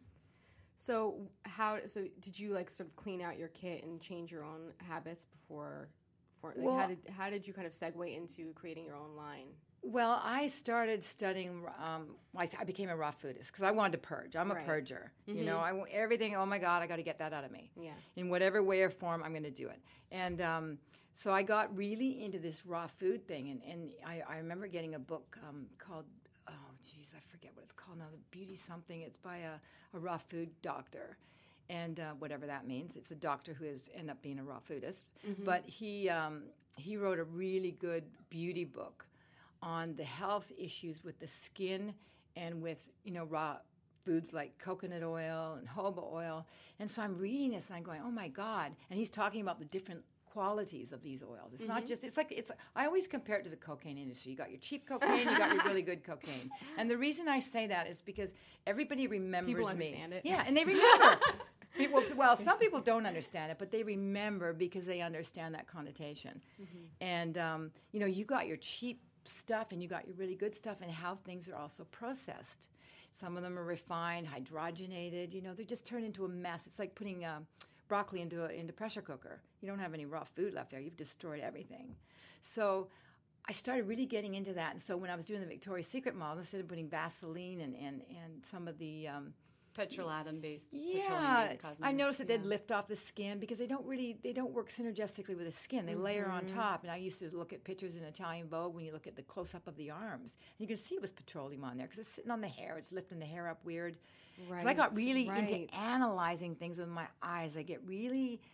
So how? So did you like sort of clean out your kit and change your own habits before? For, like, well, how did how did you kind of segue into creating your own line? Well, I started studying. Um, I, I became a raw foodist because I wanted to purge. I'm right. a purger. Mm-hmm. You know, I want everything. Oh my God, I got to get that out of me. Yeah. In whatever way or form, I'm going to do it. And um, so I got really into this raw food thing. And, and I, I remember getting a book um, called. Oh, geez, I forget what it's called now. The Beauty something. It's by a, a raw food doctor. And uh, whatever that means, it's a doctor who has ended up being a raw foodist. Mm-hmm. But he um, he wrote a really good beauty book on the health issues with the skin and with, you know, raw foods like coconut oil and jojoba oil. And so I'm reading this and I'm going, oh my God. And he's talking about the different qualities of these oils. It's mm-hmm. not just, it's like, it's. I always compare it to the cocaine industry. You got your cheap cocaine, you got your really good cocaine. And the reason I say that is because everybody remembers People me. understand it. Yeah, and they remember. People, well, some people don't understand it, but they remember because they understand that connotation. Mm-hmm. And, um, you know, you got your cheap stuff and you got your really good stuff, and how things are also processed. Some of them are refined, hydrogenated. You know, they just turn into a mess. It's like putting uh, broccoli into a into pressure cooker. You don't have any raw food left there. You've destroyed everything. So I started really getting into that. And so when I was doing the Victoria's Secret model, instead of putting Vaseline and, and, and some of the... Um, Petrolatum-based, yeah, petroleum-based cosmetics. I noticed that yeah. they'd lift off the skin because they don't really, they don't work synergistically with the skin. They mm-hmm. layer on top. And I used to look at pictures in Italian Vogue when you look at the close-up of the arms. And you can see it was petroleum on there because it's sitting on the hair. It's lifting the hair up weird. Right. So I got really right. into analyzing things with my eyes. I get really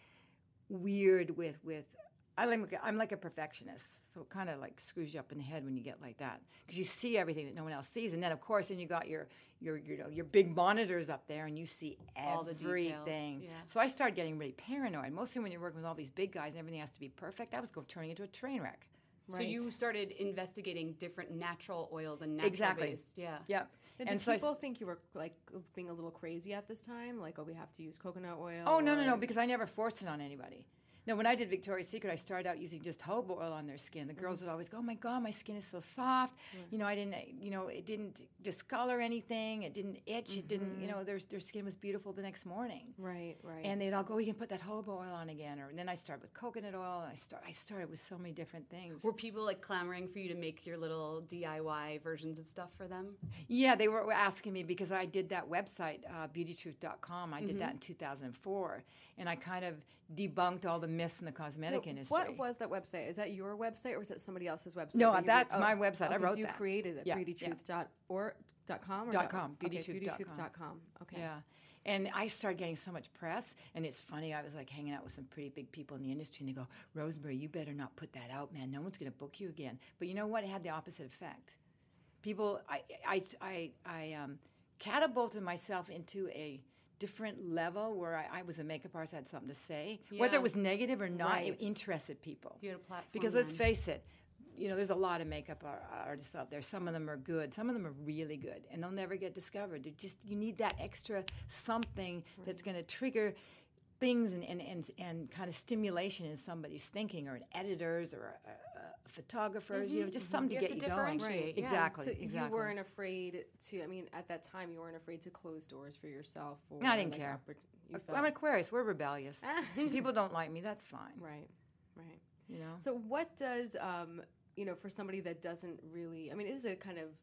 weird with, with I'm like, I'm like a perfectionist. So it kind of like screws you up in the head when you get like that because you see everything that no one else sees. And then, of course, then you got your, your, your, you know, your big monitors up there and you see all everything. the details. Yeah. So I started getting really paranoid. Mostly when you're working with all these big guys and everything has to be perfect, I was going turning into a train wreck. Right. So you started investigating different natural oils and natural exactly. based. Yeah. Yep. And, and did so people I, think you were like being a little crazy at this time? Like, oh, we have to use coconut oil? Oh, no, no, no, because I never forced it on anybody. No, when I did Victoria's Secret, I started out using just jojoba oil on their skin. The girls mm-hmm. would always go, "Oh my God, my skin is so soft." Yeah. You know, I didn't, you know, it didn't discolor anything. It didn't itch. Mm-hmm. It didn't, you know, their their skin was beautiful the next morning. Right, right. And they'd all go, "You can put that jojoba oil on again." Or and then I started with coconut oil. And I start, I started with so many different things. Were people like clamoring for you to make your little D I Y versions of stuff for them? Yeah, they were asking me because I did that website, uh, beauty truth dot com. I mm-hmm. did that in two thousand four, and I kind of debunked all the myths in the cosmetic no, industry. What was that website? Is that your website or was that somebody else's website? No, that that's wrote? my oh, website. Oh, I wrote you that. created it. Yeah, beauty truth dot org dot com or dot com. beauty truth dot com. beauty truth dot com. Okay. Yeah. And I started getting so much press, and it's funny, I was like hanging out with some pretty big people in the industry, and they go, "Rosemary, you better not put that out, man. No one's going to book you again." But you know what? It had the opposite effect. People, I, I, I, I um, catapulted myself into a different level where I, I was a makeup artist, I had something to say. Yeah. Whether it was negative or not, right. it interested people. You had a platform. Because then. let's face it, you know, there's a lot of makeup artists out there. Some of them are good. Some of them are really good, and they'll never get discovered. They're just you need that extra something right. that's going to trigger things and, and, and, and kind of stimulation in somebody's thinking, or an editor's or a, a, a photographer's, mm-hmm. you know, just something you to get to you going. Right. Yeah. Exactly. So exactly. you weren't afraid to, I mean, at that time, you weren't afraid to close doors for yourself? Or I didn't like care. Oppor- I'm an Aquarius. We're rebellious. People don't like me. That's fine. Right, right. You know. So what does, um, you know, for somebody that doesn't really, I mean, is it a kind of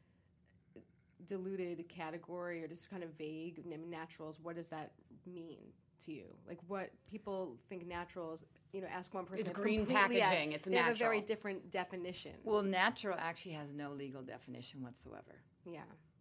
diluted category or just kind of vague? I mean, naturals, what does that mean to you? Like, what people think naturals, you know, ask one person. It's green packaging. Yeah, it's they natural. have a very different definition. Well, natural actually has no legal definition whatsoever. Yeah.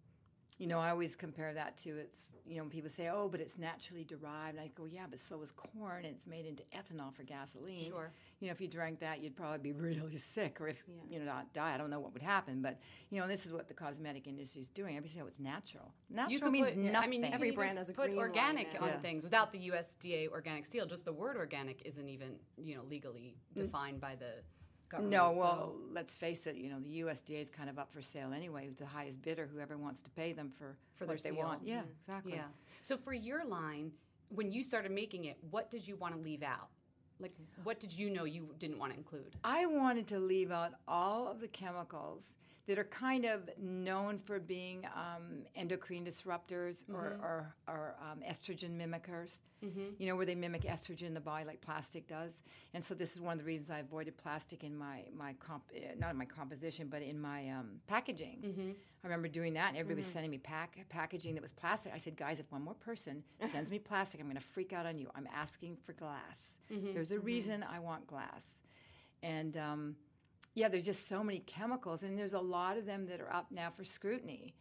You know, I always compare that to it's, you know, when people say, "Oh, but it's naturally derived." And I go, "Yeah, but so is corn, and it's made into ethanol for gasoline." Sure. You know, if you drank that, you'd probably be really sick, or if, yeah. you know, not die. I don't know what would happen. But, you know, this is what the cosmetic industry is doing. Everybody says, "Oh, it's natural." Natural you could means put, nothing. I mean, every brand has a put green organic line on yeah. things without the U S D A organic seal. Just the word organic isn't even, you know, legally defined by the government. No, well, so. let's face it. You know, the U S D A is kind of up for sale anyway. The highest bidder, whoever wants to pay them for, for what their they seal. want. Yeah, mm-hmm. exactly. Yeah. So for your line, when you started making it, what did you want to leave out? Like, what did you know you didn't want to include? I wanted to leave out all of the chemicals that are kind of known for being um, endocrine disruptors mm-hmm. or, or, or um, estrogen mimickers, mm-hmm. you know, where they mimic estrogen in the body like plastic does. And so this is one of the reasons I avoided plastic in my, my comp, uh, not in my composition, but in my um, packaging. Mm-hmm. I remember doing that, and everybody mm-hmm. was sending me pack, packaging that was plastic. I said, "Guys, if one more person sends me plastic, I'm going to freak out on you. I'm asking for glass. Mm-hmm. There's a mm-hmm. reason I want glass." And... Um, Yeah, there's just so many chemicals, and there's a lot of them that are up now for scrutiny.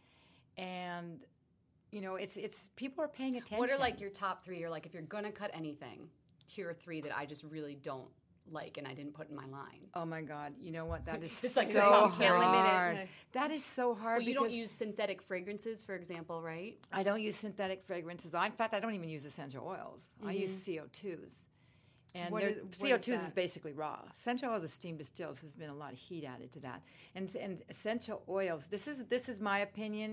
And, you know, it's it's people are paying attention. What are, like, your top three? Or, like, if you're going to cut anything, here are three that I just really don't like and I didn't put in my line. Oh, my God. You know what? That is it's like so your top hard. limit it. That is so hard. Well, you don't use synthetic fragrances, for example, right? I don't use synthetic fragrances. In fact, I don't even use essential oils. Mm-hmm. I use C O twos. And what is, what C O twos is, is basically raw. Essential oils are steam distilled, so there's been a lot of heat added to that. And, and essential oils, this is this is my opinion.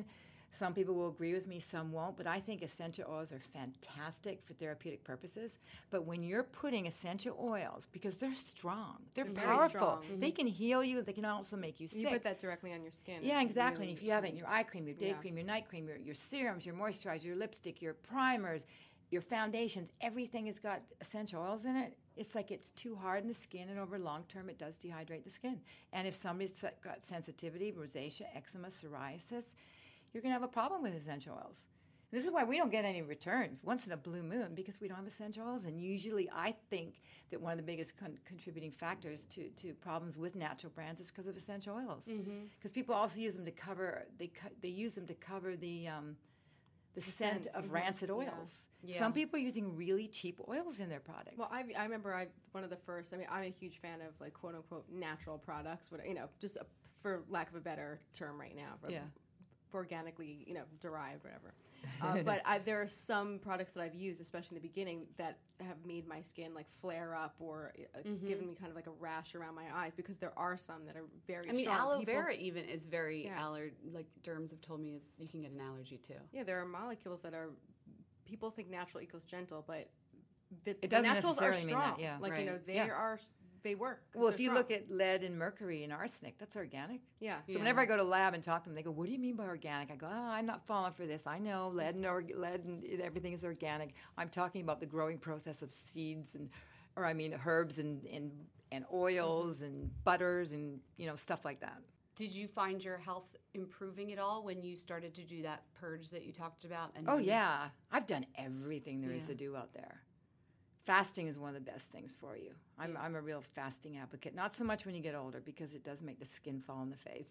Some people will agree with me, some won't, but I think essential oils are fantastic for therapeutic purposes. But when you're putting essential oils, because they're strong, they're Very powerful, strong. they can heal you, they can also make you sick. You put that directly on your skin. Yeah, It's exactly. really- If you have it in your eye cream, your day Yeah. cream, your night cream, your, your serums, your moisturizer, your lipstick, your primers, your foundations, everything has got essential oils in it. It's like it's too hard in the skin, and over long term, it does dehydrate the skin. And if somebody's se- got sensitivity, rosacea, eczema, psoriasis, you're going to have a problem with essential oils. And this is why we don't get any returns once in a blue moon, because we don't have essential oils. And usually I think that one of the biggest con- contributing factors to, to problems with natural brands is because of essential oils. Because people also use them to cover, they, co- they use them to cover the... Um, the, scent, scent, of mhm. rancid Yeah. oils. Yeah. Some people are using really cheap oils in their products. Well, I, I remember I one of the first. I mean, I'm a huge fan of like quote unquote natural products. What you know, just a, for lack of a better term right now. For, Yeah. Organically, you know, derived, whatever. Uh, but I, there are some products that I've used, especially in the beginning, that have made my skin like flare up or uh, given me kind of like a rash around my eyes, because there are some that are very I mean, strong. aloe People- vera even is very Yeah. aller. Like derms have told me, it's you can get an allergy too. Yeah, there are molecules that are. People think natural equals gentle, but the, It the doesn't naturals are necessarily mean that, strong. yeah. Like you know, Right. they Yeah. are. They work. 'cause well, if they're you strong. look at lead and mercury and arsenic, that's organic. yeah, So whenever I go to lab and talk to them, they go, "What do you mean by organic?" I go, "Oh, I'm not falling for this. I know lead and org- lead and everything is organic. I'm talking about the growing process of seeds and, or I mean, herbs and and, and oils and butters and you know stuff like that." Did you find your health improving at all when you started to do that purge that you talked about? And Oh then- yeah, I've done everything there is Yeah. to do out there. Fasting is one of the best things for you. I'm, I'm a real fasting advocate. Not so much when you get older, because it does make the skin fall on the face.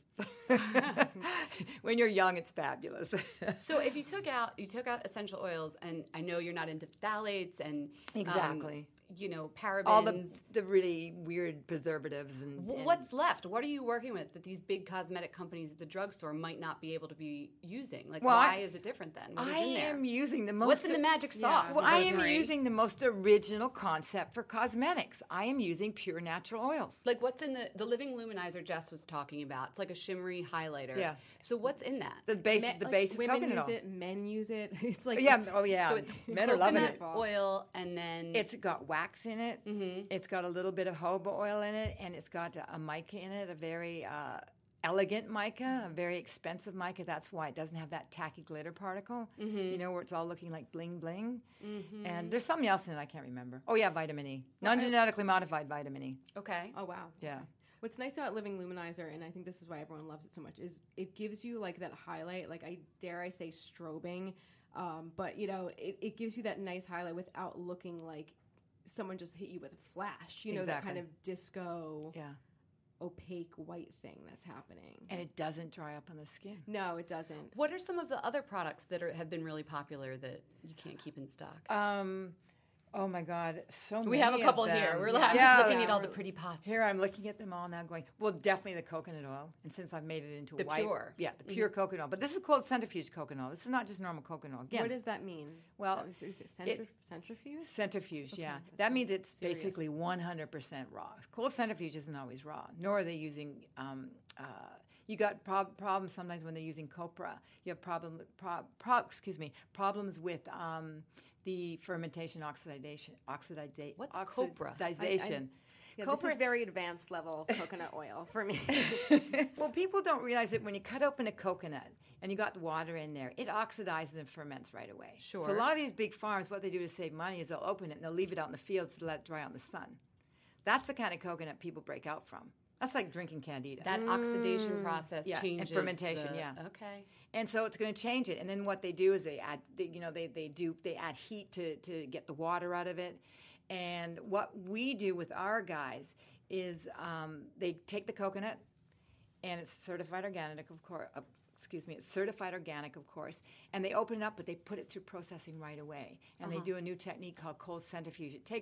When you're young, it's fabulous. So if you took out you took out essential oils, and I know you're not into phthalates and um, Exactly. you know, parabens. All the the really weird preservatives and, Wh- and What's left? What are you working with that these big cosmetic companies at the drugstore might not be able to be using? Like, Well, why I- is it different then? What is I in there? am using the most. What's in the magic sauce? Well, I am Rosemary? using the most original concept for cosmetics. I am using pure natural oils. Like, what's in the the Living Luminizer Jess was talking about? It's like a shimmery highlighter. Yeah. So what's in that? The base, Men- the like, base is women coconut use oil. it, men use it. It's like Yeah, it's- oh yeah, So it's men are loving coconut it. oil, and then It's got wax in it. Mm-hmm. It's got a little bit of jojoba oil in it, and it's got a, a mica in it, a very uh, elegant mica, a very expensive mica. That's why it doesn't have that tacky glitter particle, you know, where it's all looking like bling bling. And there's something else in it I can't remember. Oh yeah, vitamin E, non-genetically modified vitamin E. okay. Oh wow. Yeah. What's nice about Living Luminizer, and I think this is why everyone loves it so much, is it gives you like that highlight, like I dare I say strobing, um, but you know, it, it gives you that nice highlight without looking like someone just hit you with a flash. You know, that kind Exactly. of disco, Yeah. opaque white thing that's happening. And it doesn't dry up on the skin. No, it doesn't. What are some of the other products that are, have been really popular that you can't keep in stock? Um, oh my God, so many we have a of couple them. here. We're yeah. like, I'm Yeah, just looking at yeah. all the pretty pots. Here I'm looking at them all now going, well, definitely the coconut oil. And since I've made it into The a white. pure. Yeah, the pure coconut oil. But this is called centrifuge coconut oil. This is not just normal coconut oil. Again, What does that mean? Well, So- is it centrif- centrifuge? centrifuge, yeah. that That means sounds it's serious. basically one hundred percent raw. Cold centrifuge isn't always raw, nor are they using... Um, uh, you got prob- problems sometimes when they're using copra. You have problem, pro- pro- excuse me, problems with um, the fermentation oxidation. Oxidation. What's copra? Oxidization. Yeah, Copra- this is very advanced level coconut oil for me. Well, people don't realize that when you cut open a coconut and you got the water in there, it oxidizes and ferments right away. So a Sure. lot of these big farms, what they do to save money is they'll open it and they'll leave it out in the fields to let it dry out in the sun. That's the kind of coconut people break out from. That's like drinking Candida. That oxidation process Yeah, and changes fermentation, the- yeah. Okay. And so it's going to change it. And then what they do is they add, they, you know, they, they do they add heat to, to get the water out of it. And what we do with our guys is um, they take the coconut, and it's certified organic, of course. Uh, excuse me, it's certified organic, of course. And they open it up, but they put it through processing right away. And they do a new technique called cold centrifuge. It takes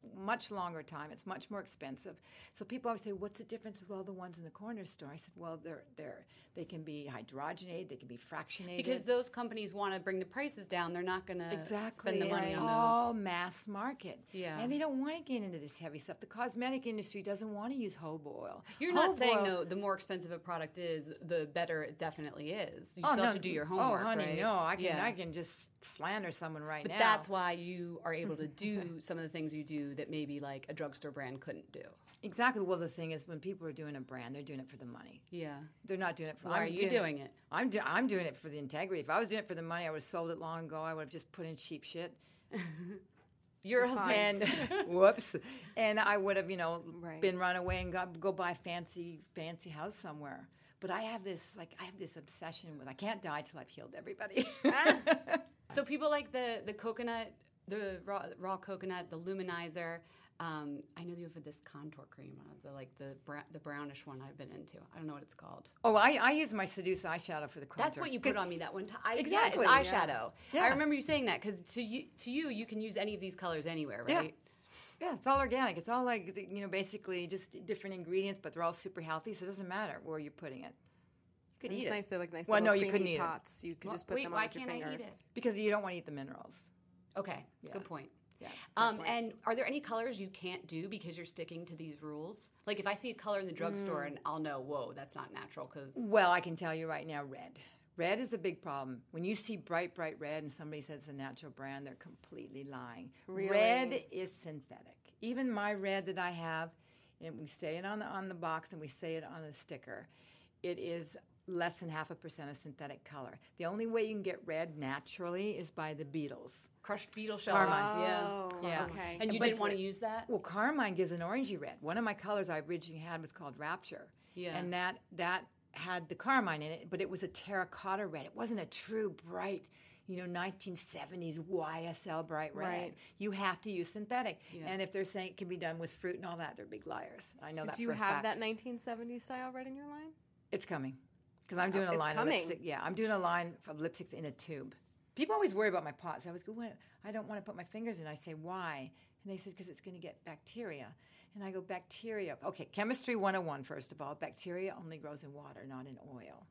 much longer time. It's much more expensive. So people always say, what's the difference with all the ones in the corner store? I said, well, they're, they're, they can be hydrogenated, they can be fractionated. Because those companies want to bring the prices down. They're not going to exactly. spend the money it's on all those. mass market. Yeah. And they don't want to get into this heavy stuff. The cosmetic industry doesn't want to use jojoba oil. You're Jojoba not saying, oil, though, the more expensive a product is, the better it definitely is. You oh, still no, have to do your homework, Oh, honey, right? no. I can, yeah. I can just slander someone right But now. that's why you are able to do some of the things you do that maybe like a drugstore brand couldn't do. Exactly. Well, the thing is, when people are doing a brand, they're doing it for the money. Yeah. They're not doing it for. Why I'm are you doing it? I'm do, I'm doing it for the integrity. If I was doing it for the money, I would have sold it long ago. I would have just put in cheap shit. You're and whoops, and I would have, you know, Right. been run away and got go buy a fancy fancy house somewhere. But I have this like I have this obsession with I can't die till I've healed everybody. So people like the the coconut, the raw, raw coconut, the luminizer. Um, I know you have this contour cream, uh, the like the bra- the brownish one I've been into. I don't know what it's called. Oh, I, I use my Seduce eyeshadow for the contour. That's what you put on me that one time. I, Exactly, yeah, it's eyeshadow. Yeah. I remember you saying that because to you, to you, you can use any of these colors anywhere, right? Yeah. Yeah, it's all organic. It's all like, you know, basically just different ingredients, but they're all super healthy, so it doesn't matter where you're putting it. You could And eat it's it. nice. They're like nice Well, little no, you couldn't creamy eat it. pots. You could Well, just put wait, them why on with your can't I fingers. eat it? Because you don't want to eat the minerals. Okay, Yeah. good point. Yeah. Um, and are there any colors you can't do because you're sticking to these rules? Like if I see a color in the drugstore Mm. and I'll know, whoa, that's not natural because Well, I can tell you right now, red. Red is a big problem. When you see bright, bright red and somebody says it's a natural brand, they're completely lying. Really? Red is synthetic. Even my red that I have, and we say it on the on the box and we say it on the sticker, it is less than half a percent of synthetic color. The only way you can get red naturally is by the beetles. crushed beetle shells. Carmine. Yeah, Oh, yeah. okay. And you But- didn't want to use that? Well, carmine gives an orangey red. One of my colors I originally had was called Rapture. Yeah. And that that had the carmine in it, but it was a terracotta red. It wasn't a true bright, you know, nineteen seventies Y S L bright red. Right. You have to use synthetic. Yeah. And if they're saying it can be done with fruit and all that, they're big liars. I know that Do you for a have fact. that nineteen seventies style red in your line? It's coming. Because I'm doing a it's line coming. of lipstick. Yeah, I'm doing a line of lipsticks in a tube. People always worry about my pots. I always go, well, I don't want to put my fingers in. I say, why? And they said, because it's going to get bacteria. And I go, bacteria. Okay, chemistry one oh one, first of all. Bacteria only grows in water, not in oil.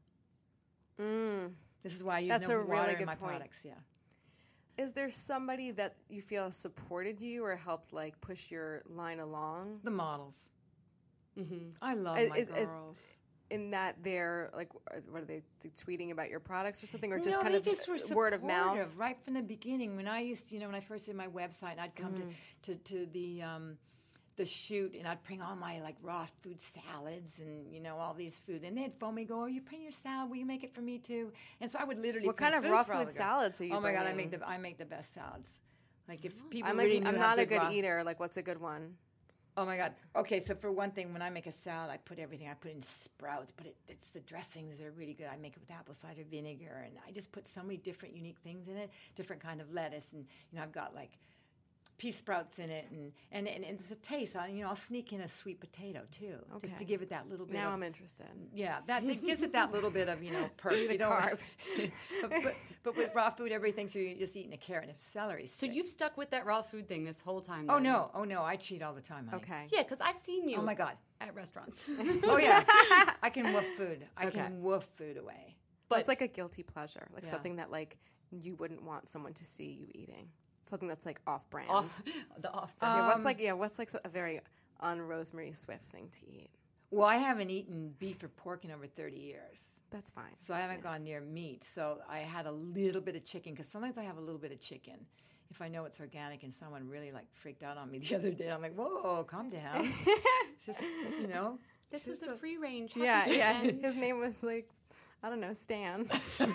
Mm. This is why I use That's no a really water in good my point. products. Yeah. Is there somebody that you feel supported you or helped like push your line along? The models. Mm-hmm. I love Is- my is- is- girls. In that they're like, uh, what are they t- tweeting about your products or something, or just no, kind they of just just were word of mouth? supportive right from the beginning. When I used to, you know, when I first did my website, and I'd come Mm. to, to, to the um, the shoot, and I'd bring all my like raw food salads and you know all these food, and they'd phone me, go, "Oh, you bring your salad? Will you make it for me too?" And so I would literally. What bring kind of food raw for all food the girls. salads are you Oh my god, I bringing? make the I make the best salads. Like if people I'm really like, knew I'm how not a big good raw- eater. Like, what's a good one? Oh my God. Okay, so for one thing, when I make a salad, I put everything. I put in sprouts, but it, it's the dressings are really good. I make it with apple cider vinegar, and I just put so many different unique things in it, different kind of lettuce, and you know I've got like pea sprouts in it, and and, and it's a taste. I, you know I'll sneak in a sweet potato too, just to Okay. give it that little bit. Now of, I'm interested. yeah, that it gives it that little bit of you know perk. Need a You don't- carb. but, but with raw food, everything, so you're just eating a carrot and a celery. So stick. you've stuck with that raw food thing this whole time? Oh then? no, oh no, I cheat all the time, honey. Okay. Yeah, because I've seen you. Oh my God. At restaurants. Oh yeah, I can woof food. I Okay. can woof food away. But it's like a guilty pleasure, like Yeah. something that like you wouldn't want someone to see you eating. Something that's like off-brand. off the off. Uh, yeah, what's Um, like yeah, what's like a very un-Rosemary Swift thing to eat? Well, I haven't eaten beef or pork in over thirty years, That's fine. so I haven't gone near meat. So I had a little bit of chicken because sometimes I have a little bit of chicken. If I know it's organic, and someone really like freaked out on me the other day, I'm like, "Whoa, calm down." Just you know, this was just a free range. Yeah, happy yeah. chicken. His name was like, I don't know, Stan.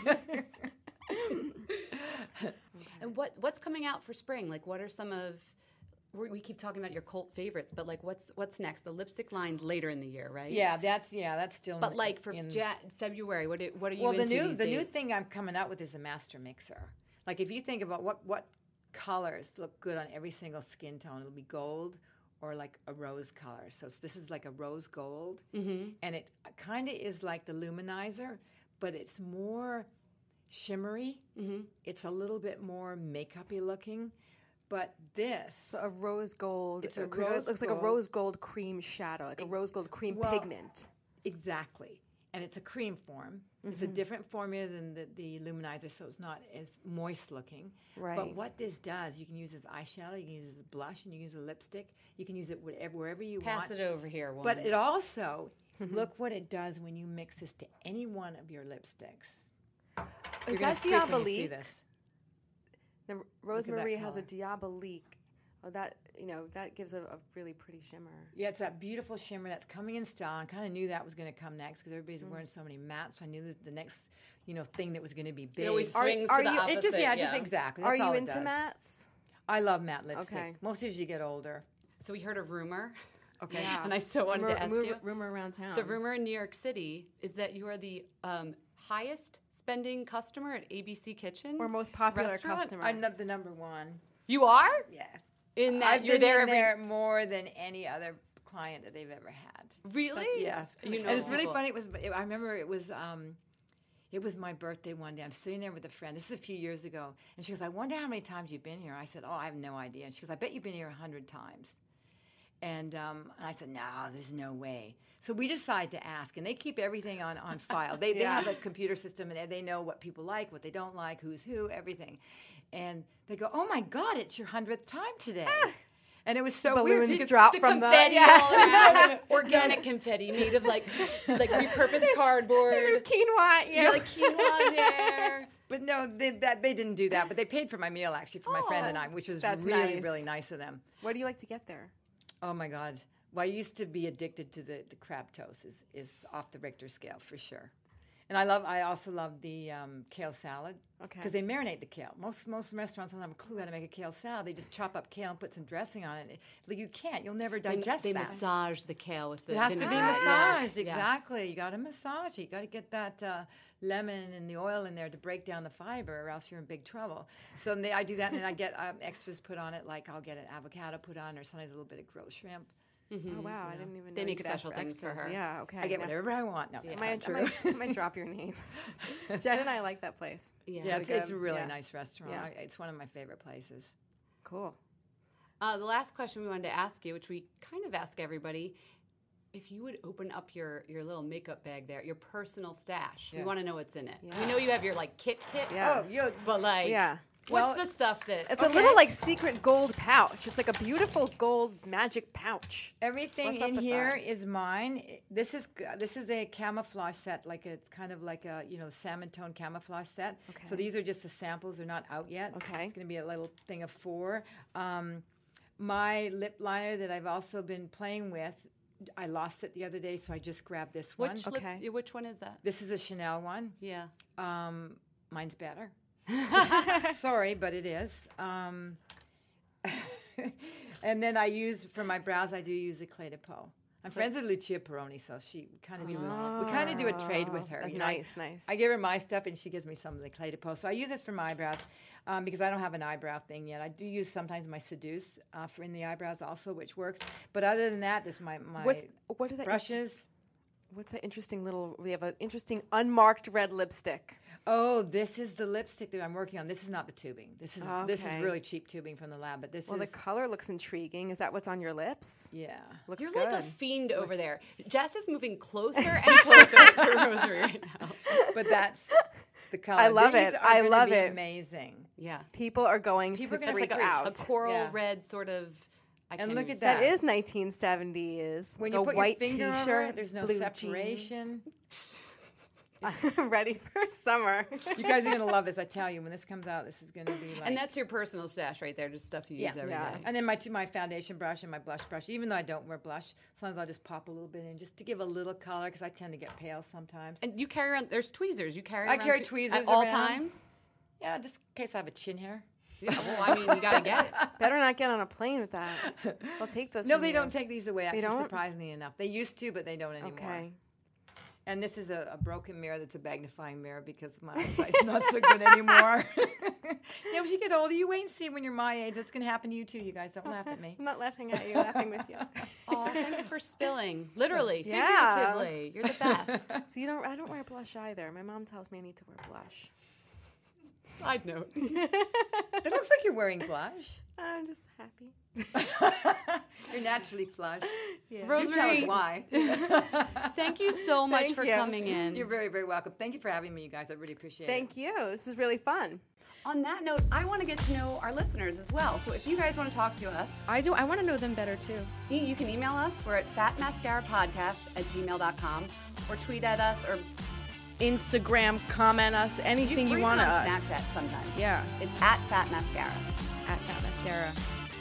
And what what's coming out for spring? Like, what are some of? We we keep talking about your cult favorites, but like, what's what's next? The lipstick line's later in the year, right? yeah, that's yeah, that's still. But in- like for in, ja- February, what do, what are you well, the into new these the days? new thing I'm coming out with is a master mixer. Like if you think about what what colors look good on every single skin tone, it'll be gold or like a rose color. So it's, this is like a rose gold, Mm-hmm. and it kind of is like the luminizer, but it's more shimmery. Mm-hmm. It's a little bit more makeup-y looking, But this, So a rose gold. It's a cre- rose it looks like gold. a rose gold cream shadow, like a rose gold cream well, pigment. exactly. And it's a cream form. Mm-hmm. It's a different formula than the, the luminizer, so it's not as moist looking. Right. But what this does, you can use as eyeshadow, you can use it as blush, and you can use it as lipstick. You can use it whatever, wherever you Pass want. it over here. Woman. But it also, look what it does when you mix this to any one of your lipsticks. Is You're gonna that freak when you see Diabolique? this. The that Rosemary has a color. Diabolique. Oh, that you know that gives a, a really pretty shimmer. Yeah, it's that beautiful shimmer that's coming in style. I kind of knew that was going to come next because everybody's wearing so many mattes. So I knew that the next, you know, thing that was going to be big. It always Are- swings are to the you- it It opposite. just, yeah, just exactly. Are That's you all it into does. mattes? I love matte lipstick. Okay. Mostly as you get older. So we heard a rumor. Okay. Yeah. And I so wanted rumor, to ask rumor, you. rumor around town. The rumor in New York City is that you are the um, highest spending customer at A B C Kitchen. or most popular restaurant? customer. I'm not the number one. You are? Yeah. In that I've you're been there in every there more than any other client that they've ever had. Really? Yeah. You know and it's really people. funny. It was. I remember it was. Um, it was my birthday one day. I'm sitting there with a friend. This is a few years ago, and she goes, "I wonder how many times you've been here." I said, "Oh, I have no idea." And she goes, "I bet you've been here a hundred times." And um, and I said, "No, there's no way." So we decided to ask, and they keep everything on, on file. They they Yeah. have a computer system, and they know what people like, what they don't like, who's who, everything. And they go, "Oh my God, it's your hundredth time today." And it was so Balloons weird. because drop The from confetti, the yeah. all around. Organic confetti made of like like repurposed cardboard. quinoa. Yeah, Yeah, like quinoa in there. But no, they, that they didn't do that. But they paid for my meal actually for my friend and I, which was That's really nice. really nice of them. What do you like to get there? Oh my God! Well, I used to be addicted to the, the crab toast. is is off the Richter scale for sure. And I love. I also love the um, kale salad. Okay. Because they marinate the kale. Most most restaurants don't have a clue how to make a kale salad. They just chop up kale and put some dressing on it. Like you can't. You'll never They, digest they that. massage the kale with the It has to be vinegar. massaged, Yes, yes. exactly. You got to massage it. You got to get that uh, lemon and the oil in there to break down the fiber, or else you're in big trouble. So they, I do that, and then I get um, extras put on it, like I'll get an avocado put on, or sometimes a little bit of grilled shrimp. Oh wow, I didn't even. They know make you could ask special things for extras. her. Yeah, okay. I get now- whatever I want. No, I that's might, not true. I might, I might drop your name. Jen and I like that place. Yeah. yeah, it's, really it's a good. really Yeah. nice restaurant. Yeah. I, it's one of my favorite places. Cool. Uh, the last question we wanted to ask you, which we kind of ask everybody, if you would open up your, your little makeup bag there, your personal stash, we Yeah. want to know what's in it. Yeah. We know you have your like kit kit, Yeah. Oh, you but like, Yeah. what's Well, the stuff that? It's a little like secret gold pouch. It's like a beautiful gold magic pouch. Everything What's up in with here that? is mine. I- This is g- this is a camouflage set, like a kind of like a you know salmon tone camouflage set. Okay. So these are just the samples; they're not out yet. Okay. It's going to be a little thing of four. Um, my lip liner that I've also been playing with, I lost it the other day, so I just grabbed this one. which Okay. lip, which one is that? This is a Chanel one. Yeah. Um, mine's better. Sorry, but it is. Um, and then I use for my brows. I do use a Clé de Peau. I'm friends with Lucia Peroni, so she kind of do. We kind of do a trade with her. Oh, you know? I- nice, nice. I give her my stuff, and she gives me some of the Clé de Peau. So I use this for my eyebrows um, because I don't have an eyebrow thing yet. I do use sometimes my Seduce uh, for in the eyebrows also, which works. But other than that, this is my my What's what is that? brushes. What's that interesting little? We have an interesting unmarked red lipstick. Oh, this is the lipstick that I'm working on. This is not the tubing. This is this is Okay. really cheap tubing from the lab, but this Well, is the color looks intriguing. Is that what's on your lips? yeah. Looks You're good. like a fiend over there. Jess is moving closer and closer to Rosemary right now. But that's the color. I love These it. are I gonna love be it. Amazing. Yeah. People are going People are to gonna freak freak out. A coral Yeah. red sort of. I And can't look even at say- that. That is nineteen seventies. When like you a put white your finger T-shirt, over it, there's no blue separation. jeans. Ready for summer. You guys are gonna love this. I tell you, when this comes out, this is gonna be like. And that's your personal stash right there, just stuff you use Yeah. every day. Yeah. And then my my foundation brush and my blush brush. Even though I don't wear blush, sometimes I'll just pop a little bit in just to give a little color because I tend to get pale sometimes. And you carry around, there's tweezers. You carry I around carry twe- tweezers at all around. times? Yeah, just in case I have a chin hair. Yeah, well, I mean, you got to get it. Better not get on a plane with that. They'll take those. No, from they you. don't take these away. Actually, don't? surprisingly enough, they used to, but they don't anymore. Okay. And this is a, a broken mirror that's a magnifying mirror because my eyesight's not so good anymore. You know, as you get older, you wait and see when you're my age. That's going to happen to you too. You guys don't laugh at me. I'm not laughing at you. Laughing with you. Oh, thanks for spilling. Literally, Yeah. figuratively. You're the best. So you don't. I don't wear blush either. My mom tells me I need to wear blush. Side note. It looks like you're wearing blush. I'm just happy. You're naturally flushed. Yeah. You tell us why. Thank you so much Thank for you. coming in. You're very, very welcome. Thank you for having me, you guys. I really appreciate Thank it. you. This is really fun. On that note, I want to get to know our listeners as well. So if you guys want to talk to us, I do. I want to know them better too. you, you can email us. We're at fat mascara podcast at gmail dot com or tweet at us or Instagram, comment us, anything you, you want on us. Snapchat sometimes. Yeah, It's at Fat Mascara. at Fat Mascara.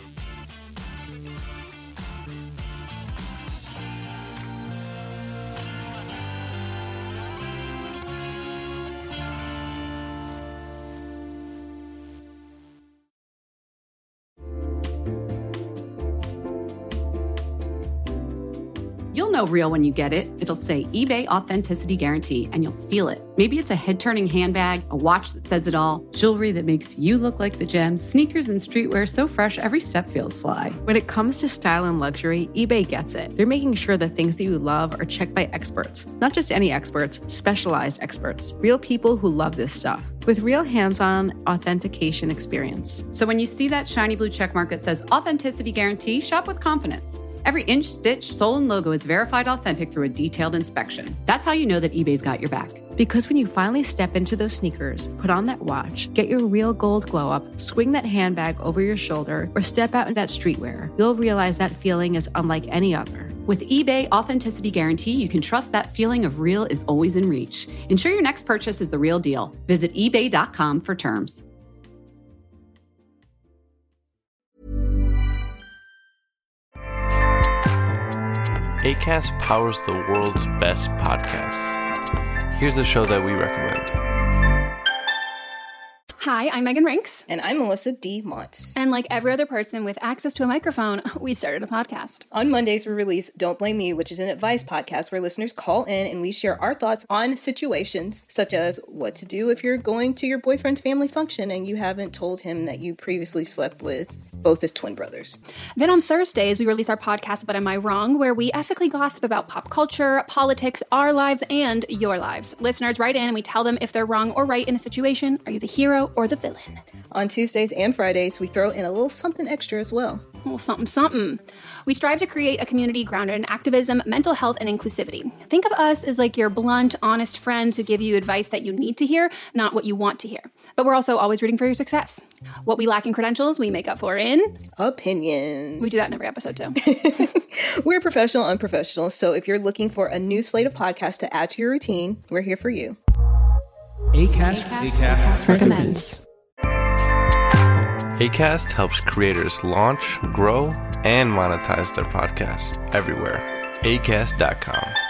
You'll know real when you get it. It'll say eBay Authenticity Guarantee, and you'll feel it. Maybe it's a head-turning handbag, a watch that says it all, jewelry that makes you look like the gems, sneakers and streetwear so fresh every step feels fly. When it comes to style and luxury, eBay gets it. They're making sure the things that you love are checked by experts. Not just any experts, specialized experts. Real people who love this stuff. With real hands-on authentication experience. So when you see that shiny blue checkmark that says Authenticity Guarantee, shop with confidence. Every inch, stitch, sole, and logo is verified authentic through a detailed inspection. That's how you know that eBay's got your back. Because when you finally step into those sneakers, put on that watch, get your real gold glow up, swing that handbag over your shoulder, or step out in that streetwear, you'll realize that feeling is unlike any other. With eBay Authenticity Guarantee, you can trust that feeling of real is always in reach. Ensure your next purchase is the real deal. Visit ebay dot com for terms. Acast powers the world's best podcasts. Here's a show that we recommend. Hi, I'm Megan Rinks. And I'm Melissa D. Montz. And like every other person with access to a microphone, we started a podcast. On Mondays, we release Don't Blame Me, which is an advice podcast where listeners call in and we share our thoughts on situations such as what to do if you're going to your boyfriend's family function and you haven't told him that you previously slept with both his twin brothers. Then on Thursdays, we release our podcast, But Am I Wrong?, where we ethically gossip about pop culture, politics, our lives, and your lives. Listeners write in and we tell them if they're wrong or right in a situation. Are you the hero or the villain? On Tuesdays and Fridays, we throw in a little something extra as well. Well, something, something. We strive to create a community grounded in activism, mental health, and inclusivity. Think of us as like your blunt, honest friends who give you advice that you need to hear, not what you want to hear. But we're also always rooting for your success. What we lack in credentials, we make up for in... opinions. We do that in every episode, too. We're professional, unprofessional, so if you're looking for a new slate of podcasts to add to your routine, we're here for you. Acast, Acast, Acast recommends. Acast helps creators launch, grow, and monetize their podcasts everywhere. acast dot com.